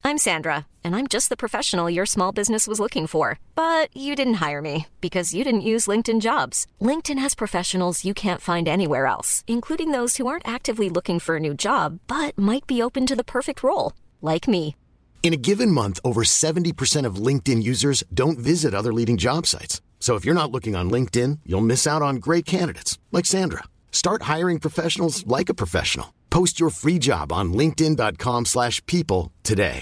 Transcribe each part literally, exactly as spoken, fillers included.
I'm Sandra, and I'm just the professional your small business was looking for. But you didn't hire me because you didn't use LinkedIn Jobs. LinkedIn has professionals you can't find anywhere else, including those who aren't actively looking for a new job, but might be open to the perfect role, like me. In a given month, over seventy percent of LinkedIn users don't visit other leading job sites. So if you're not looking on LinkedIn, you'll miss out on great candidates like Sandra. Start hiring professionals like a professional. Post your free job on linkedin dot com slash people today.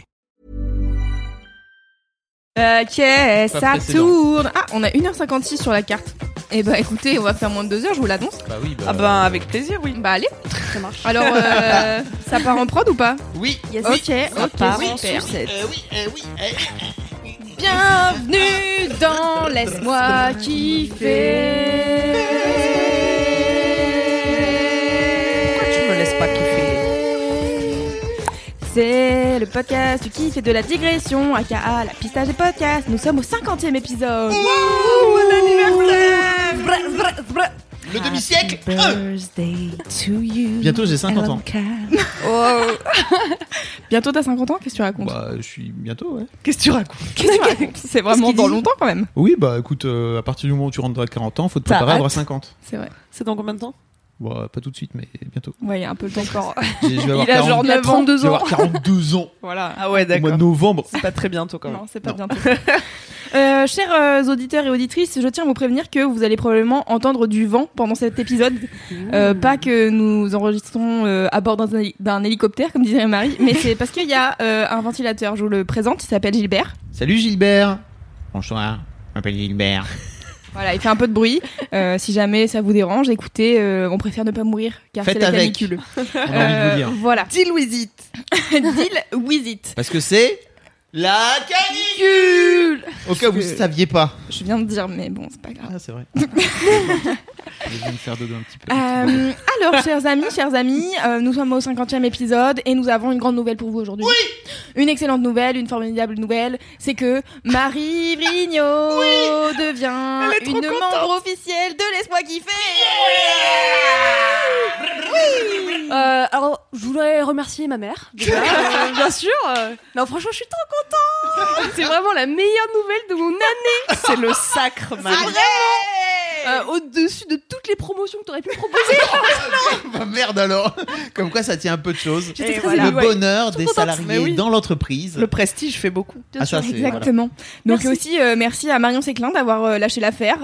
Ok, ça tourne. Ah, on a une heure cinquante-six sur la carte. Eh bah écoutez, on va faire moins de deux heures, je vous l'annonce. Bah oui, bah... Ah bah avec plaisir, oui. Bah allez, ça marche. Alors, euh, ça part en prod ou pas? Oui. Yes. Ok, ça ok, part super. en sucette. Euh, oui, euh, oui. Euh... Bienvenue dans Laisse-moi kiffer. Pourquoi tu me laisses pas kiffer? C'est le podcast du kiff et de la digression, aka la pistache des podcasts. Nous sommes au cinquantième épisode. Wouh, bon anniversaire! Bra, bra, bra. Le demi-siècle. Birthday to you. Bientôt j'ai cinquante ans. Oh. Bientôt t'as cinquante ans? Qu'est-ce que tu racontes? Bah je suis bientôt, ouais. Qu'est-ce que tu racontes? Qu'est-ce que tu racontes? C'est vraiment dans longtemps quand même. Oui, bah écoute, euh, à partir du moment où tu rentres à quarante ans, faut te préparer à avoir cinquante. C'est vrai. C'est dans combien de temps? Bon, pas tout de suite, mais bientôt. Ouais, il y a un peu de temps encore. Je vais avoir Il a quarante... genre neuf ans. trente-deux Je vais ans. avoir quarante-deux ans. Voilà. Ah ouais, Au mois d'accord. de novembre. C'est pas très bientôt quand même. Non, c'est pas Non. bientôt. Euh, chers euh, auditeurs et auditrices, je tiens à vous prévenir que vous allez probablement entendre du vent pendant cet épisode. Euh, pas que nous enregistrons euh, à bord d'un, d'un hélicoptère, comme disait Marie, mais c'est parce qu'il y a euh, un ventilateur. Je vous le présente, il s'appelle Gilbert. Salut Gilbert. Bonsoir, je m'appelle Gilbert. Voilà, il fait un peu de bruit. Euh, si jamais ça vous dérange, écoutez, euh, on préfère ne pas mourir, car Faites c'est la avec. canicule. On a envie de vous dire. Voilà. Deal with it. Deal with it. Parce que c'est la canicule. Au cas où vous ne saviez pas. Je viens de dire, mais bon, c'est pas grave. Ah, c'est vrai. Je viens de faire dodo un petit peu. Euh, alors, chers amis, chers amis, euh, nous sommes au cinquantième épisode et nous avons une grande nouvelle pour vous aujourd'hui. Oui. Une excellente nouvelle, une formidable nouvelle, c'est que Marie Vrigno oui devient une contente. membre officielle de Laisse-moi kiffer. Oui. Euh, alors, je voudrais remercier ma mère, déjà, euh, bien sûr. Euh, non, franchement, je suis trop contente. C'est vraiment la meilleure nouvelle de mon année. C'est le sacre, Marie. C'est vraiment euh, au-dessus de toutes les promotions que t'aurais pu me proposer. Bah merde alors. Comme quoi ça tient un peu de choses. Et Le voilà. bonheur Trop des contente. salariés Mais oui. dans l'entreprise. Le prestige fait beaucoup. Ah, ça, c'est, Exactement. Donc Merci. aussi, euh, merci à Marion Séclin d'avoir euh, lâché l'affaire.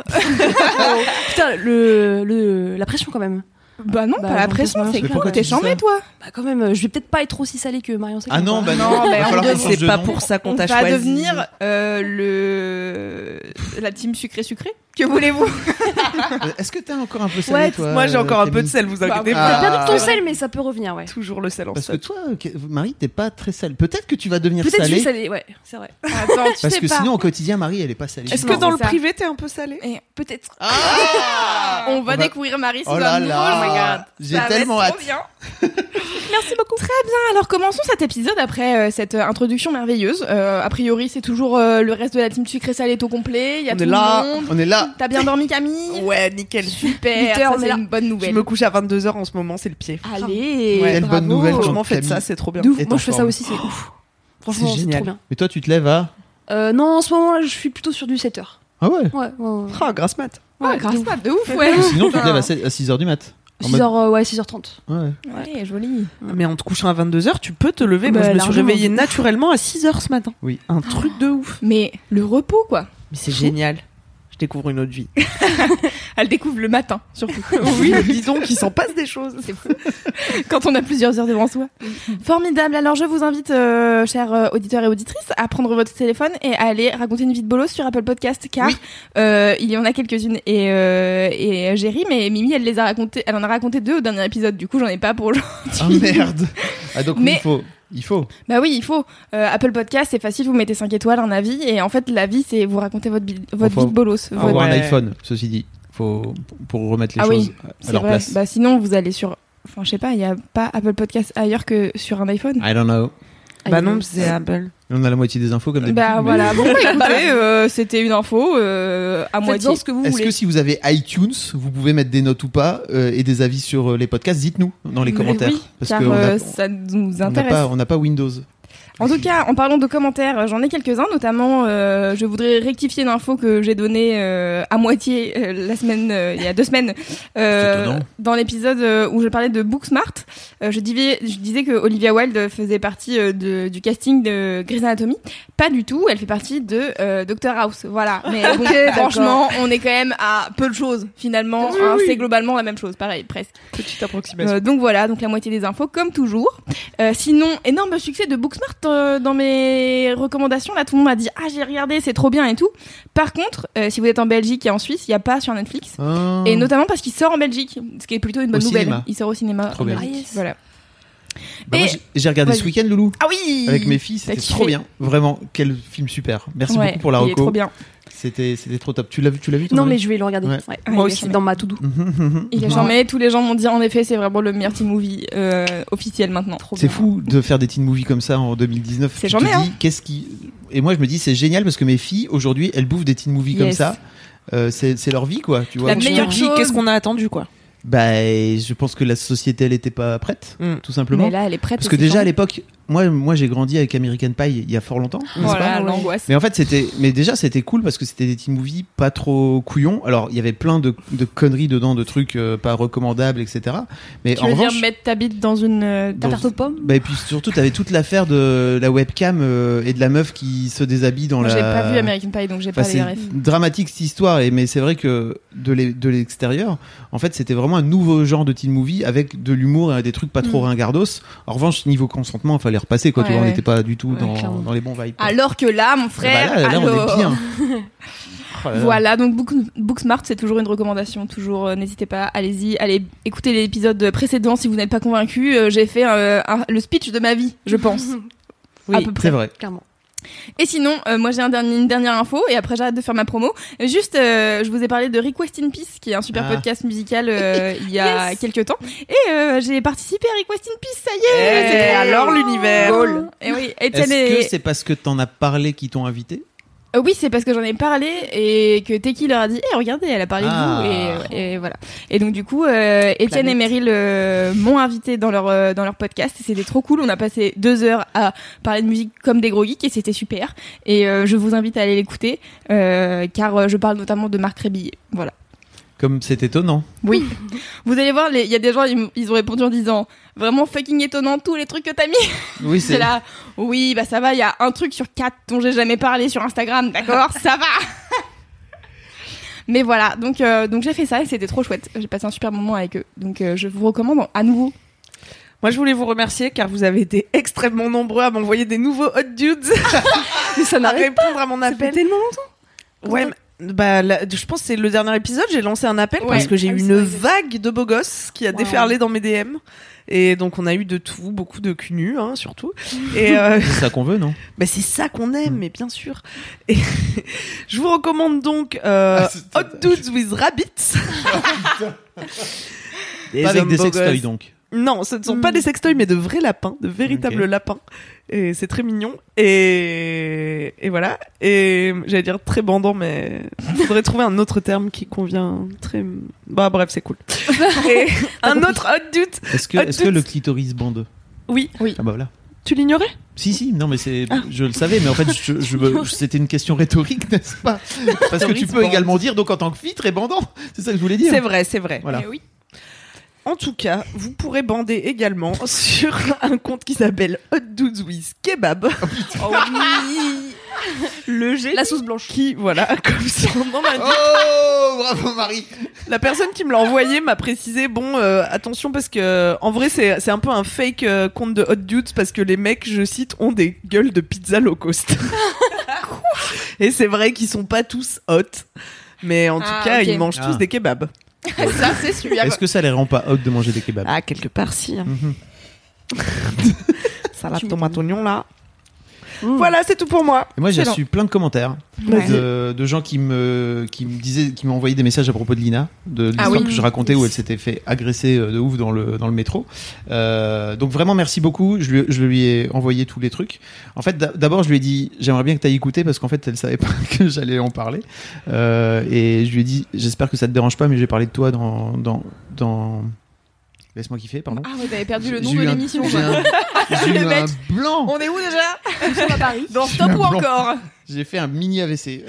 Putain, le, le, la pression quand même. Bah non, Bah, pas la j'en pression, pense c'est Mais que pourquoi t'es tu dis chambé, ça toi. Bah quand même, euh, je vais peut-être pas être aussi salée que Marion Séclin. Ah non, bah Non, non, mais il va on falloir doit- qu'on change C'est de pas nom. pour ça qu'on On t'a va choisi. devenir euh, le la team sucré sucré. Que voulez-vous? Est-ce que t'as encore un peu salé, Ouais, toi Moi j'ai encore un peu de Camille sel, vous inquiétez Bah, pas. J'ai perdu de ton Ah. sel, mais ça peut revenir, ouais. Toujours le sel en Parce que sel. toi, ok, Marie, t'es pas très salée. Peut-être que tu vas devenir Peut-être que je salée. suis salée, ouais, c'est vrai. Attends, tu Parce sais que pas. sinon, au quotidien, Marie, elle est pas salée. Est-ce Non, que dans c'est le ça. privé t'es un peu salé? Et peut-être. Ah On va On va- découvrir Marie sous Oh là un nouveau. là. Oh my God. J'ai Ça va tellement être hâte. trop bien. Merci beaucoup. Très bien. Alors commençons cet épisode après euh, cette euh, introduction merveilleuse. Euh, a priori, c'est toujours euh, le reste de la team sucré salé est au complet. Il y a On tout est le là. monde. On est là. T'as bien dormi, Camille? Ouais, nickel. Super. huit heures, Ça, on est c'est là. une bonne Je nouvelle. me couche à vingt-deux heures en ce moment, c'est le pied. Allez. Ouais. Quelle bonne bravo. nouvelle. Franchement, faites Camille. ça, c'est trop bien. De ouf, Et moi je fais t'en ça forme. aussi, c'est ouf. Franchement, C'est c'est génial. trop bien. Et toi, tu te lèves à. Euh, non, en ce moment là, je suis plutôt sur du sept heures. Ah ouais. Ouais, ouais, ouais. Ah, grasse mat. Ouais, Ouais, grâce de à de ouf, ouais. Sinon, tu te lèves à six heures du mat. En six mode- heures, euh, ouais, six heures trente. Ouais. Ouais, joli. Mais en te couchant à vingt-deux heures, tu peux te lever. Bah, Moi, je me suis largement. réveillée naturellement à six heures ce matin. Oui. Un truc de ouf. Mais le repos, quoi. Mais c'est génial. Je découvre une autre vie. Elle découvre le matin, surtout. Oui, disons qu'il s'en passe des choses. C'est fou. Quand on a plusieurs heures devant soi. Formidable. Alors, je vous invite, euh, chers euh, auditeurs et auditrices, à prendre votre téléphone et à aller raconter une vie de bolos sur Apple Podcast, car Oui. euh, il y en a quelques-unes et, euh, et j'ai ri, mais Mimi, elle les a racontées, elle en a raconté deux au dernier épisode. Du coup, j'en ai pas pour aujourd'hui. Ah merde. Ah donc oui, Mais- il faut. Il faut. Bah oui, il faut. Euh, Apple Podcast, c'est facile, vous mettez cinq étoiles, un avis, et en fait, la vie, c'est vous racontez votre, bi- votre Faut- vie de bolos. Faut Votre- avoir un ouais. iPhone, ceci dit. Faut pour remettre les Ah oui, choses à C'est leur vrai. place. Bah sinon, vous allez sur. Enfin, je sais pas, il y a pas Apple Podcast ailleurs que sur un iPhone. I don't know. Bah non, c'est Apple. On a la moitié des infos comme d'habitude. Bah mais- voilà, bon, bah, écoutez, euh, c'était une info euh, à moitié. Faites-en ce que vous Est-ce voulez. que si vous avez iTunes, vous pouvez mettre des notes ou pas euh, et des avis sur euh, les podcasts, dites-nous dans les Mais commentaires. oui, parce car qu'on a- euh, ça nous on n'a intéresse. pas, on n'a pas Windows. En tout cas, en parlant de commentaires, j'en ai quelques-uns, notamment euh, je voudrais rectifier une info que j'ai donnée euh, à moitié euh, la semaine, euh, il y a deux semaines, euh, dans l'épisode euh, où je parlais de Booksmart. Euh, je, disais, je disais que Olivia Wilde faisait partie euh, de, du casting de Grey's Anatomy. Pas du tout, elle fait partie de euh, Doctor House. Voilà. Mais bon, okay, franchement, on est quand même à peu de choses finalement. Oui, hein, oui. C'est globalement la même chose, pareil, presque. Petite approximation. Euh, donc voilà, donc la moitié des infos, comme toujours. Euh, sinon, énorme succès de Booksmart euh, dans mes recommandations. Là, tout le monde m'a dit ah j'ai regardé, c'est trop bien et tout. Par contre, euh, si vous êtes en Belgique et en Suisse, il y a pas sur Netflix. Oh. Et notamment parce qu'il sort en Belgique, ce qui est plutôt une bonne au nouvelle. Cinéma. Il sort au cinéma. Trop bien. Ah, yes. Voilà. Bah et... moi, j'ai, j'ai regardé ouais. ce week-end, Loulou. Ah oui. Avec mes filles, c'était trop bien. Vraiment, quel film super. Merci ouais, beaucoup pour la reco. reco. Trop bien. C'était, c'était trop top. Tu l'as vu, tu l'as vu toi, Non, mais je vais le regarder. Ouais. Ouais. Ah, moi aussi, dans ma to-do. Il est charmé. Tous les gens m'ont dit, en effet, c'est vraiment le meilleur teen movie euh, officiel maintenant. Trop c'est bien. fou de faire des teen movies comme ça en deux mille dix-neuf. C'est charmé. Hein. Qu'est-ce qui... Et moi, je me dis, c'est génial parce que mes filles, aujourd'hui, elles bouffent des teen movies yes. comme ça. Euh, c'est, c'est leur vie, quoi. Tu vois. La meilleure chose. Qu'est-ce qu'on a attendu, quoi. Bah, je pense que la société, elle était pas prête, mm. tout simplement. Mais là, elle est prête. Parce que déjà, à l'époque, moi, moi, j'ai grandi avec American Pie il y a fort longtemps. Voilà, l'angoisse. Mais en fait, c'était, mais déjà, c'était cool parce que c'était des teen movies pas trop couillons. Alors, il y avait plein de, de conneries dedans, de trucs euh, pas recommandables, et cetera. Mais tu en veux revanche, dire mettre ta bite dans une euh, tarte aux pommes? Bah, et puis surtout, t'avais toute l'affaire de la webcam euh, et de la meuf qui se déshabille dans moi, la. J'ai pas vu American Pie, donc j'ai enfin, pas les refs. C'est dramatique cette histoire, et mais c'est vrai que de, l'e- de l'extérieur, en fait, c'était vraiment un nouveau genre de teen movie avec de l'humour et des trucs pas trop mm. ringardos. En revanche, niveau consentement, il fallait repasser, quoi. Ouais, tu vois, ouais. On n'était pas du tout ouais, dans, dans les bons vibes. Quoi. Alors que là, mon frère, bah là, là, alors... on est bien. Oh voilà, donc Book, Booksmart, c'est toujours une recommandation. Toujours, euh, n'hésitez pas, allez-y, allez écouter l'épisode précédent si vous n'êtes pas convaincu. Euh, j'ai fait euh, un, le speech de ma vie, je pense. Oui, à peu près. C'est vrai. Clairement. Et sinon, euh, moi j'ai un dernier, une dernière info et après j'arrête de faire ma promo. Juste, euh, je vous ai parlé de Request in Peace, qui est un super ah. podcast musical euh, il y a yes. quelques temps. Et euh, j'ai participé à Request in Peace, ça y est. Et c'est alors l'univers. Cool. Et oui. Est-ce et... que c'est parce que t'en as parlé qu'ils t'ont invité? Euh, oui, c'est parce que j'en ai parlé et que Teki leur a dit hey, regardez, elle a parlé ah. de vous et, et voilà. Et donc du coup, euh, Étienne et Meryl euh, m'ont invité dans leur euh, dans leur podcast et c'était trop cool. On a passé deux heures à parler de musique comme des gros geeks et c'était super. Et euh, je vous invite à aller l'écouter euh, car euh, je parle notamment de Marc Rébillet. Voilà. Comme c'est étonnant. Oui. Vous allez voir, il y a des gens, ils, ils ont répondu en disant vraiment fucking étonnant tous les trucs que t'as mis. Oui, c'est, c'est là. Oui, bah ça va, il y a un truc sur quatre dont j'ai jamais parlé sur Instagram, d'accord, ça va. Mais voilà, donc, euh, donc j'ai fait ça et c'était trop chouette. J'ai passé un super moment avec eux. Donc euh, je vous recommande à nouveau. Moi, je voulais vous remercier car vous avez été extrêmement nombreux à m'envoyer des nouveaux hot dudes. Mais ça n'arrête pas. Répondre à mon appel. Ça fait tellement longtemps. Ouais, mais... Bah, là, je pense que c'est le dernier épisode, j'ai lancé un appel ouais. parce que j'ai eu une vague de beaux gosses qui a wow. déferlé dans mes D M. Et donc on a eu de tout, beaucoup de cul nus, hein, surtout. Et euh... c'est ça qu'on veut, non? Bah c'est ça qu'on aime, mmh. mais bien sûr. Et je vous recommande donc euh, ah, Hot Dudes with Rabbits. Pas avec des sextoys donc. Non, ce ne sont mmh. pas des sextoys, mais de vrais lapins, de véritables okay. lapins. Et c'est très mignon. Et, et voilà. Et j'allais dire très bandant, mais il faudrait trouver un autre terme qui convient très. Bah bref, c'est cool. Et un autre hot dude. Est-ce que, est-ce que le clitoris bande? Oui. Oui. Ah bah voilà. Tu l'ignorais? Si, si, non, mais c'est, ah. je le savais, mais en fait, je, je, je, c'était une question rhétorique, n'est-ce pas? Parce que tu peux bande. également dire, donc en tant que fille, très bandant. C'est ça que je voulais dire. C'est vrai, c'est vrai. Voilà. Eh oui. En tout cas, vous pourrez bander également sur un compte qui s'appelle Hot Dudes with Kebab. Oh, oh oui. Le G. La sauce blanche. Qui, voilà, comme son nom l'indique. Oh, bravo Marie. La personne qui me l'a envoyé m'a précisé, bon, euh, attention parce que, en vrai, c'est, c'est un peu un fake euh, compte de Hot Dudes parce que les mecs, je cite, ont des gueules de pizza low cost. Et c'est vrai qu'ils sont pas tous hot. Mais en tout ah, cas, okay. ils mangent ah. tous des kebabs. Ça, c'est sûr. Est-ce que ça les rend pas hot de manger des kebabs? Ah, quelque part, si. Hein. Mm-hmm. Salade tomate oignon, là. Mmh. Voilà, c'est tout pour moi. Et moi, j'ai Excellent. reçu plein de commentaires ouais. de, de gens qui me, qui me disaient, qui m'ont envoyé des messages à propos de Lina, de l'histoire ah oui. que je racontais où elle s'était fait agresser de ouf dans le, dans le métro. Euh, donc vraiment, merci beaucoup. Je lui, je lui ai envoyé tous les trucs. En fait, d'abord, je lui ai dit, j'aimerais bien que tu ailles écouter parce qu'en fait, elle savait pas que j'allais en parler. Euh, et je lui ai dit, j'espère que ça te dérange pas, mais je vais parler de toi dans, dans, dans, Laisse-moi kiffer, pardon. Ah ouais, t'avais perdu le nom J'ai de eu un- l'émission. J'ai un, j'ai eu Le un mec. blanc. On est où déjà Nous sommes à Paris. Dans J'ai Stop un ou blanc. encore J'ai fait un mini A V C.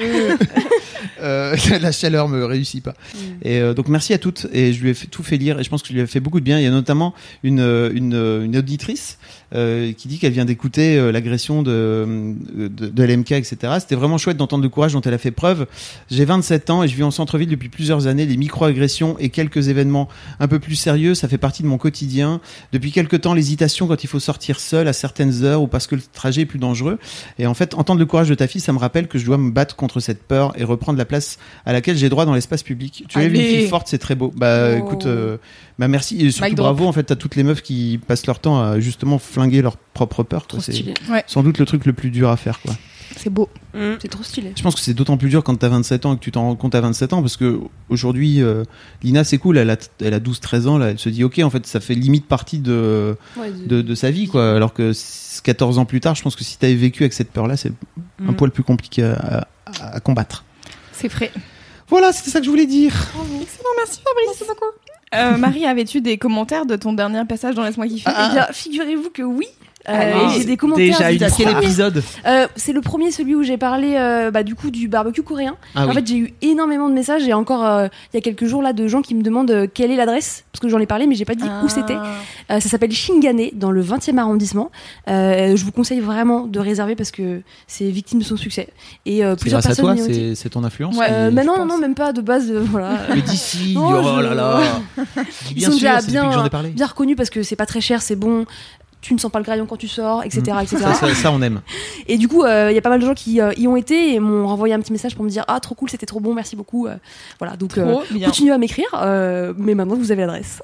Euh, la chaleur me réussit pas. Mm. Et euh, donc merci à toutes. Et je lui ai fait, tout fait lire. Et je pense que je lui ai fait beaucoup de bien. Il y a notamment une une, une auditrice euh, qui dit qu'elle vient d'écouter euh, l'agression de, de de L M K, et cetera. C'était vraiment chouette d'entendre le courage dont elle a fait preuve. J'ai vingt-sept ans et je vis en centre-ville depuis plusieurs années. Les micro-agressions et quelques événements un peu plus sérieux, ça fait partie de mon quotidien. Depuis quelque temps, l'hésitation quand il faut sortir seul à certaines heures ou parce que le trajet est plus dangereux. Et en fait, entendre le courage de ta fille, ça me rappelle que je dois me battre contre cette peur et reprendre la place à laquelle j'ai droit dans l'espace public. Tu es une fille forte, c'est très beau. Bah Oh. écoute, euh, bah merci et surtout Mic drop. bravo en fait à toutes les meufs qui passent leur temps à justement flinguer leur propre peur. Quoi. Trop C'est stylé. sans doute le truc le plus dur à faire. Quoi. C'est beau. Mm. C'est trop stylé. Je pense que c'est d'autant plus dur quand t'as vingt-sept ans et que tu t'en rends compte à vingt-sept ans parce que aujourd'hui, euh, Lina c'est cool, elle a, elle a douze treize ans, là, elle se dit ok en fait ça fait limite partie de, Ouais, de, de sa vie quoi. Alors que quatorze ans plus tard, je pense que si t'avais vécu avec cette peur là, c'est un Mm. poil plus compliqué à, à, à combattre. C'est frais. Voilà, c'était ça que je voulais dire. Excellent, merci Fabrice. Merci beaucoup. Euh, Marie, avais-tu des commentaires de ton dernier passage dans Laisse-moi kiffer Eh bien, figurez-vous que oui. Euh, Ah, et j'ai des commentaires. déjà du une premier- fois. épisode Euh, c'est le premier, celui où j'ai parlé euh, bah, du coup du barbecue coréen. Ah en oui. fait, j'ai eu énormément de messages et encore euh, il y a quelques jours là de gens qui me demandent euh, quelle est l'adresse parce que j'en ai parlé mais j'ai pas dit où c'était. Euh, ça s'appelle Shingane dans le vingtième arrondissement. Euh, je vous conseille vraiment de réserver parce que c'est victime de son succès et euh, C'est plusieurs grâce à personnes toi, y ont été. c'est, c'est ton influence. Ouais, qui- Euh, mais je non, pense. non, même pas de base. euh, voilà. Mais d'ici, Non, oh je- là là. Ils Bien sont sûr, déjà c'est depuis que j'en bien, ai parlé. bien reconnus parce que c'est pas très cher, c'est bon. Tu ne sens pas le graillon quand tu sors, et cetera, et cetera. Ça, ça, ça, on aime. Et du coup, il euh, y a pas mal de gens qui euh, y ont été et m'ont renvoyé un petit message pour me dire ah trop cool, c'était trop bon, merci beaucoup. Euh, voilà, donc euh, Trop bien. continuez à m'écrire, euh, mais maintenant vous avez l'adresse.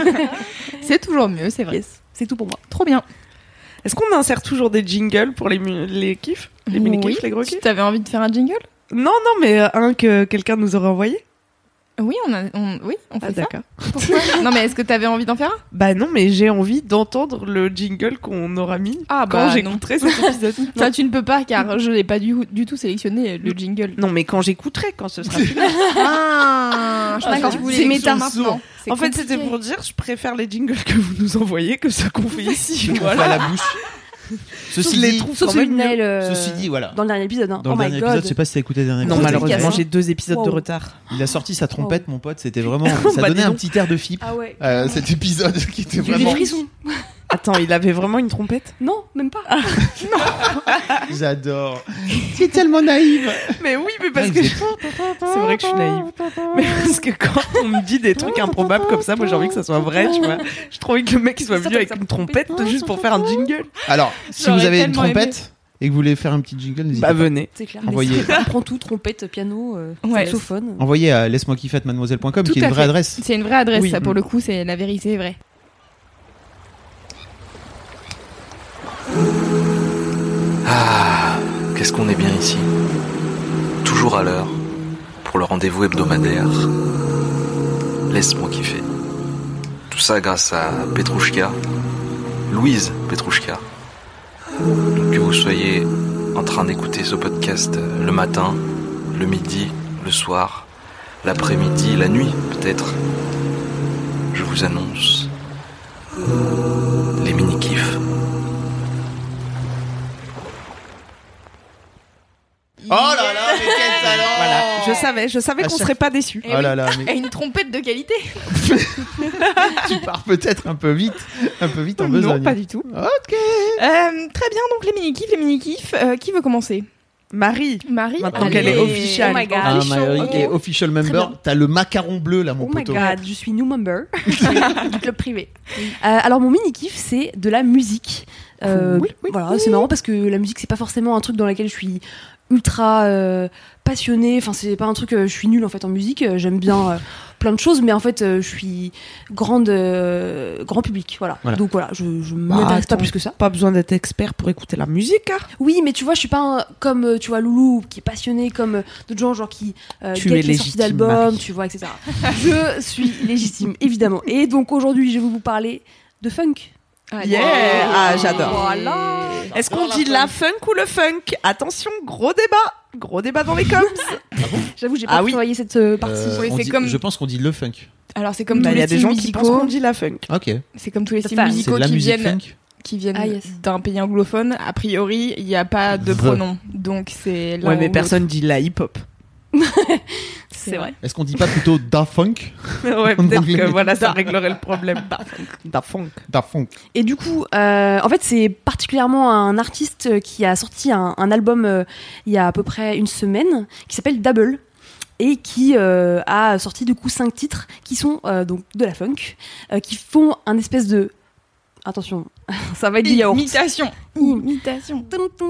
C'est toujours mieux, c'est vrai. Yes, c'est tout pour moi. Trop bien. Est-ce qu'on insère toujours des jingles pour les, mu- les kiffs Les mini-kiffs, Oui. les gros Tu kiffs t'avais envie de faire un jingle Non, non, mais euh, un que quelqu'un nous aurait envoyé. Oui, on a, on, oui, on fait Ah, ça. d'accord. Pourquoi Non, mais est-ce que t'avais envie d'en faire un Bah non, mais j'ai envie d'entendre le jingle qu'on aura mis Ah, quand bah, j'écouterai cet épisode. Ça, tu ne peux pas, car je n'ai pas du, du tout sélectionné le jingle. Non, mais quand j'écouterai, quand ce sera fini. Ah, je crois que tu voulais c'est l'écouter méta. maintenant. C'est En fait, compliqué. c'était pour dire, je préfère les jingles que vous nous envoyez que ceux qu'on fait ici. Voilà. Voilà. À la bouche. Ceci Je les dit, trouve Sauf quand celui de même mieux. Naël euh, Ceci dit, voilà. dans le dernier épisode. Hein. Dans oh le my dernier god. épisode, je sais pas si t'as écouté le dernier Non, épisode. malheureusement, dédicace, hein. j'ai deux épisodes de Wow. retard. Il a sorti sa trompette, mon pote. C'était vraiment. Ça Bah, donnait dis un donc. petit air de F I P. Ah ouais. euh, cet épisode qui était J'ai eu des vraiment. frissons. Attends, il avait vraiment une trompette Non, même pas. J'adore. C'est tellement naïve. Mais oui, mais parce Ouais, que il c'est vrai que je suis naïve. Mais parce que quand on me dit des trucs improbables comme ça, moi j'ai envie que ça soit vrai, tu vois. J'ai trop envie que le mec il soit venu avec une trompette juste pour faire un jingle. Alors, si J'aurais vous avez une tellement aimé. trompette et que vous voulez faire un petit jingle, n'hésitez Bah pas. venez. C'est clair. Envoyez. Mais on prend tout, trompette, piano, euh, Ouais. saxophone. Envoyez à laisse-moi kiffer at mademoiselle point com Tout qui est à une vraie fait. adresse. C'est une vraie adresse, Oui. ça, pour le coup, c'est la vérité, est vraie. Ah, qu'est-ce qu'on est bien ici. Toujours à l'heure pour le rendez-vous hebdomadaire. Laisse-moi kiffer. Tout ça grâce à Petrouchka, Louise Petrouchka. Donc que vous soyez en train d'écouter ce podcast le matin, le midi, le soir, l'après-midi, la nuit peut-être, je vous annonce les mini-kifs. Oh là là, mais quel talent. Voilà, je savais, je savais À qu'on chaque- serait pas déçus. Eh Oh là oui. là, mais Et une trompette de qualité. tu pars peut-être un peu vite, un peu vite en Non, besogne. pas du tout. Ok. Euh, très bien, donc les mini-kifs, les mini-kifs. Euh, qui veut commencer Marie, Marie. Maintenant Allez. qu'elle est officielle. Oh my god. Ah, Official. Marie est Ok. official member. bien. T'as le macaron bleu là, mon Oh my poteau. god, je suis new member du club privé. Euh, alors mon mini kiff c'est de la musique. Euh, Oui, oui, voilà, c'est marrant parce que la musique c'est pas forcément un truc dans lequel je suis ultra euh, passionnée. Enfin c'est pas un truc, euh, je suis nulle en fait en musique. Euh, J'aime bien euh, plein de choses, mais en fait euh, je suis grande euh, grand public. Voilà. Voilà. Donc voilà, je, je Bah, m'intéresse pas attends. plus que ça. Pas besoin d'être expert pour écouter la musique, hein. Oui, mais tu vois, je suis pas un- comme euh, tu vois Loulou qui est passionné, comme euh, d'autres gens genre qui euh, Tu guettent es les sorties légitime, d'albums, Marie. tu vois, et cetera. Je suis légitime, évidemment. Et donc aujourd'hui, je vais vous parler de funk. Ah, Yeah, yeah. ah j'adore. Voilà. Est-ce qu'on dit la funk ou le funk? Attention, gros débat, gros débat dans les coms. J'avoue, j'ai pas Ah oui. travaillé cette euh, partie. Euh, Oui, on c'est dit- comme- Je pense qu'on dit le funk. Alors c'est comme Bah, tous il y les a des styles gens qui pensent musicaux. qu'on dit la funk. Ok. C'est comme tous les The styles funk. C'est musicaux de la qui musique viennent, funk. qui viennent Ah, yes. d'un pays anglophone. A priori, il n'y a pas de The. pronom, donc c'est. l'un Ouais, ou mais l'autre. personne dit la hip-hop. C'est vrai. Est-ce qu'on dit pas plutôt da funk? Ouais, En peut-être anglais. que voilà, ça réglerait le problème. Da funk. Da funk. Da funk. Et du coup, euh, en fait, c'est particulièrement un artiste qui a sorti un, un album euh, il y a à peu près une semaine, qui s'appelle Double, et qui euh, a sorti du coup cinq titres qui sont euh, donc de la funk, euh, qui font un espèce de... Attention, ça va être du yaourt. Imitation. Imitation.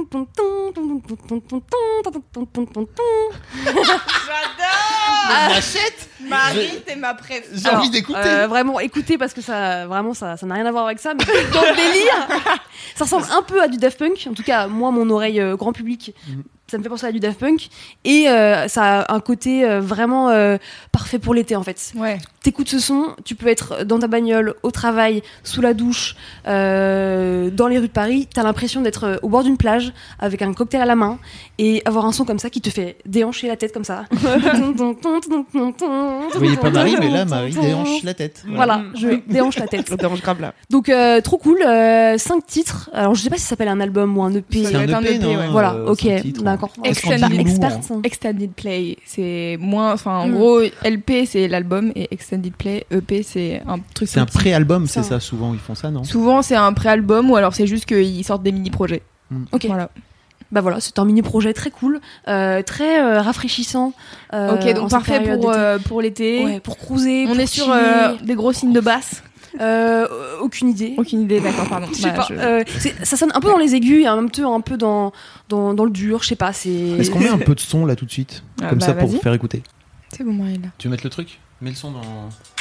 Achète. Marie, t'es ma préf. J'ai Alors, envie d'écouter. euh, vraiment, écoutez parce que ça, vraiment, ça, ça n'a rien à voir avec ça. Mais dans le délire, ça ressemble un peu à du Daft Punk. En tout cas, moi, mon oreille euh, grand public, Mhm. ça me fait penser à du Daft Punk. Et euh, ça a un côté euh, vraiment euh, parfait pour l'été, en fait. Ouais. T'écoutes ce son, tu peux être dans ta bagnole, au travail, sous la douche, euh, dans les rues de Paris. T'as l'impression d'être au bord d'une plage avec un cocktail à la main et avoir un son comme ça qui te fait déhancher la tête comme ça. Vous voyez pas Marie, mais là, Marie déhanche la tête. Voilà, je déhanche la tête. Ça dérange grave là. Donc euh, trop cool, euh, cinq titres. Alors je sais pas si ça s'appelle un album ou un E P. Ça C'est doit un être un E P, E P, non ouais. Voilà, euh, ok, cinq titres. d'accord. Qu'est-ce qu'on dit, Extended nous, expert. hein Extended Play, c'est moins. Enfin, en Mm. gros, L P c'est l'album et Extended Play, E P c'est un truc. C'est un plus petit. pré-album, c'est Ça. ça, souvent ils font ça, non? Souvent, c'est un pré-album ou alors c'est juste qu'ils sortent des mini-projets. Ok. Voilà. Bah voilà, c'est un mini projet très cool, euh, très euh, rafraîchissant. euh, ok, en donc cette parfait période pour, d'été. euh, pour l'été. Ouais, pour cruiser. On pour est sur chiller. euh, des gros signes de basse. Euh, aucune idée. Aucune idée, d'accord, pardon. Je sais Bah, pas. je- euh, c'est- ça sonne un peu dans les aigus et en même temps un peu dans, dans, dans le dur, je sais pas. C'est... Est-ce qu'on met un peu de son là tout de suite? Ah, Comme bah, ça pour vas-y. vous faire écouter. C'est bon, Marie, là. Tu veux mettre le truc? Mets le son dans.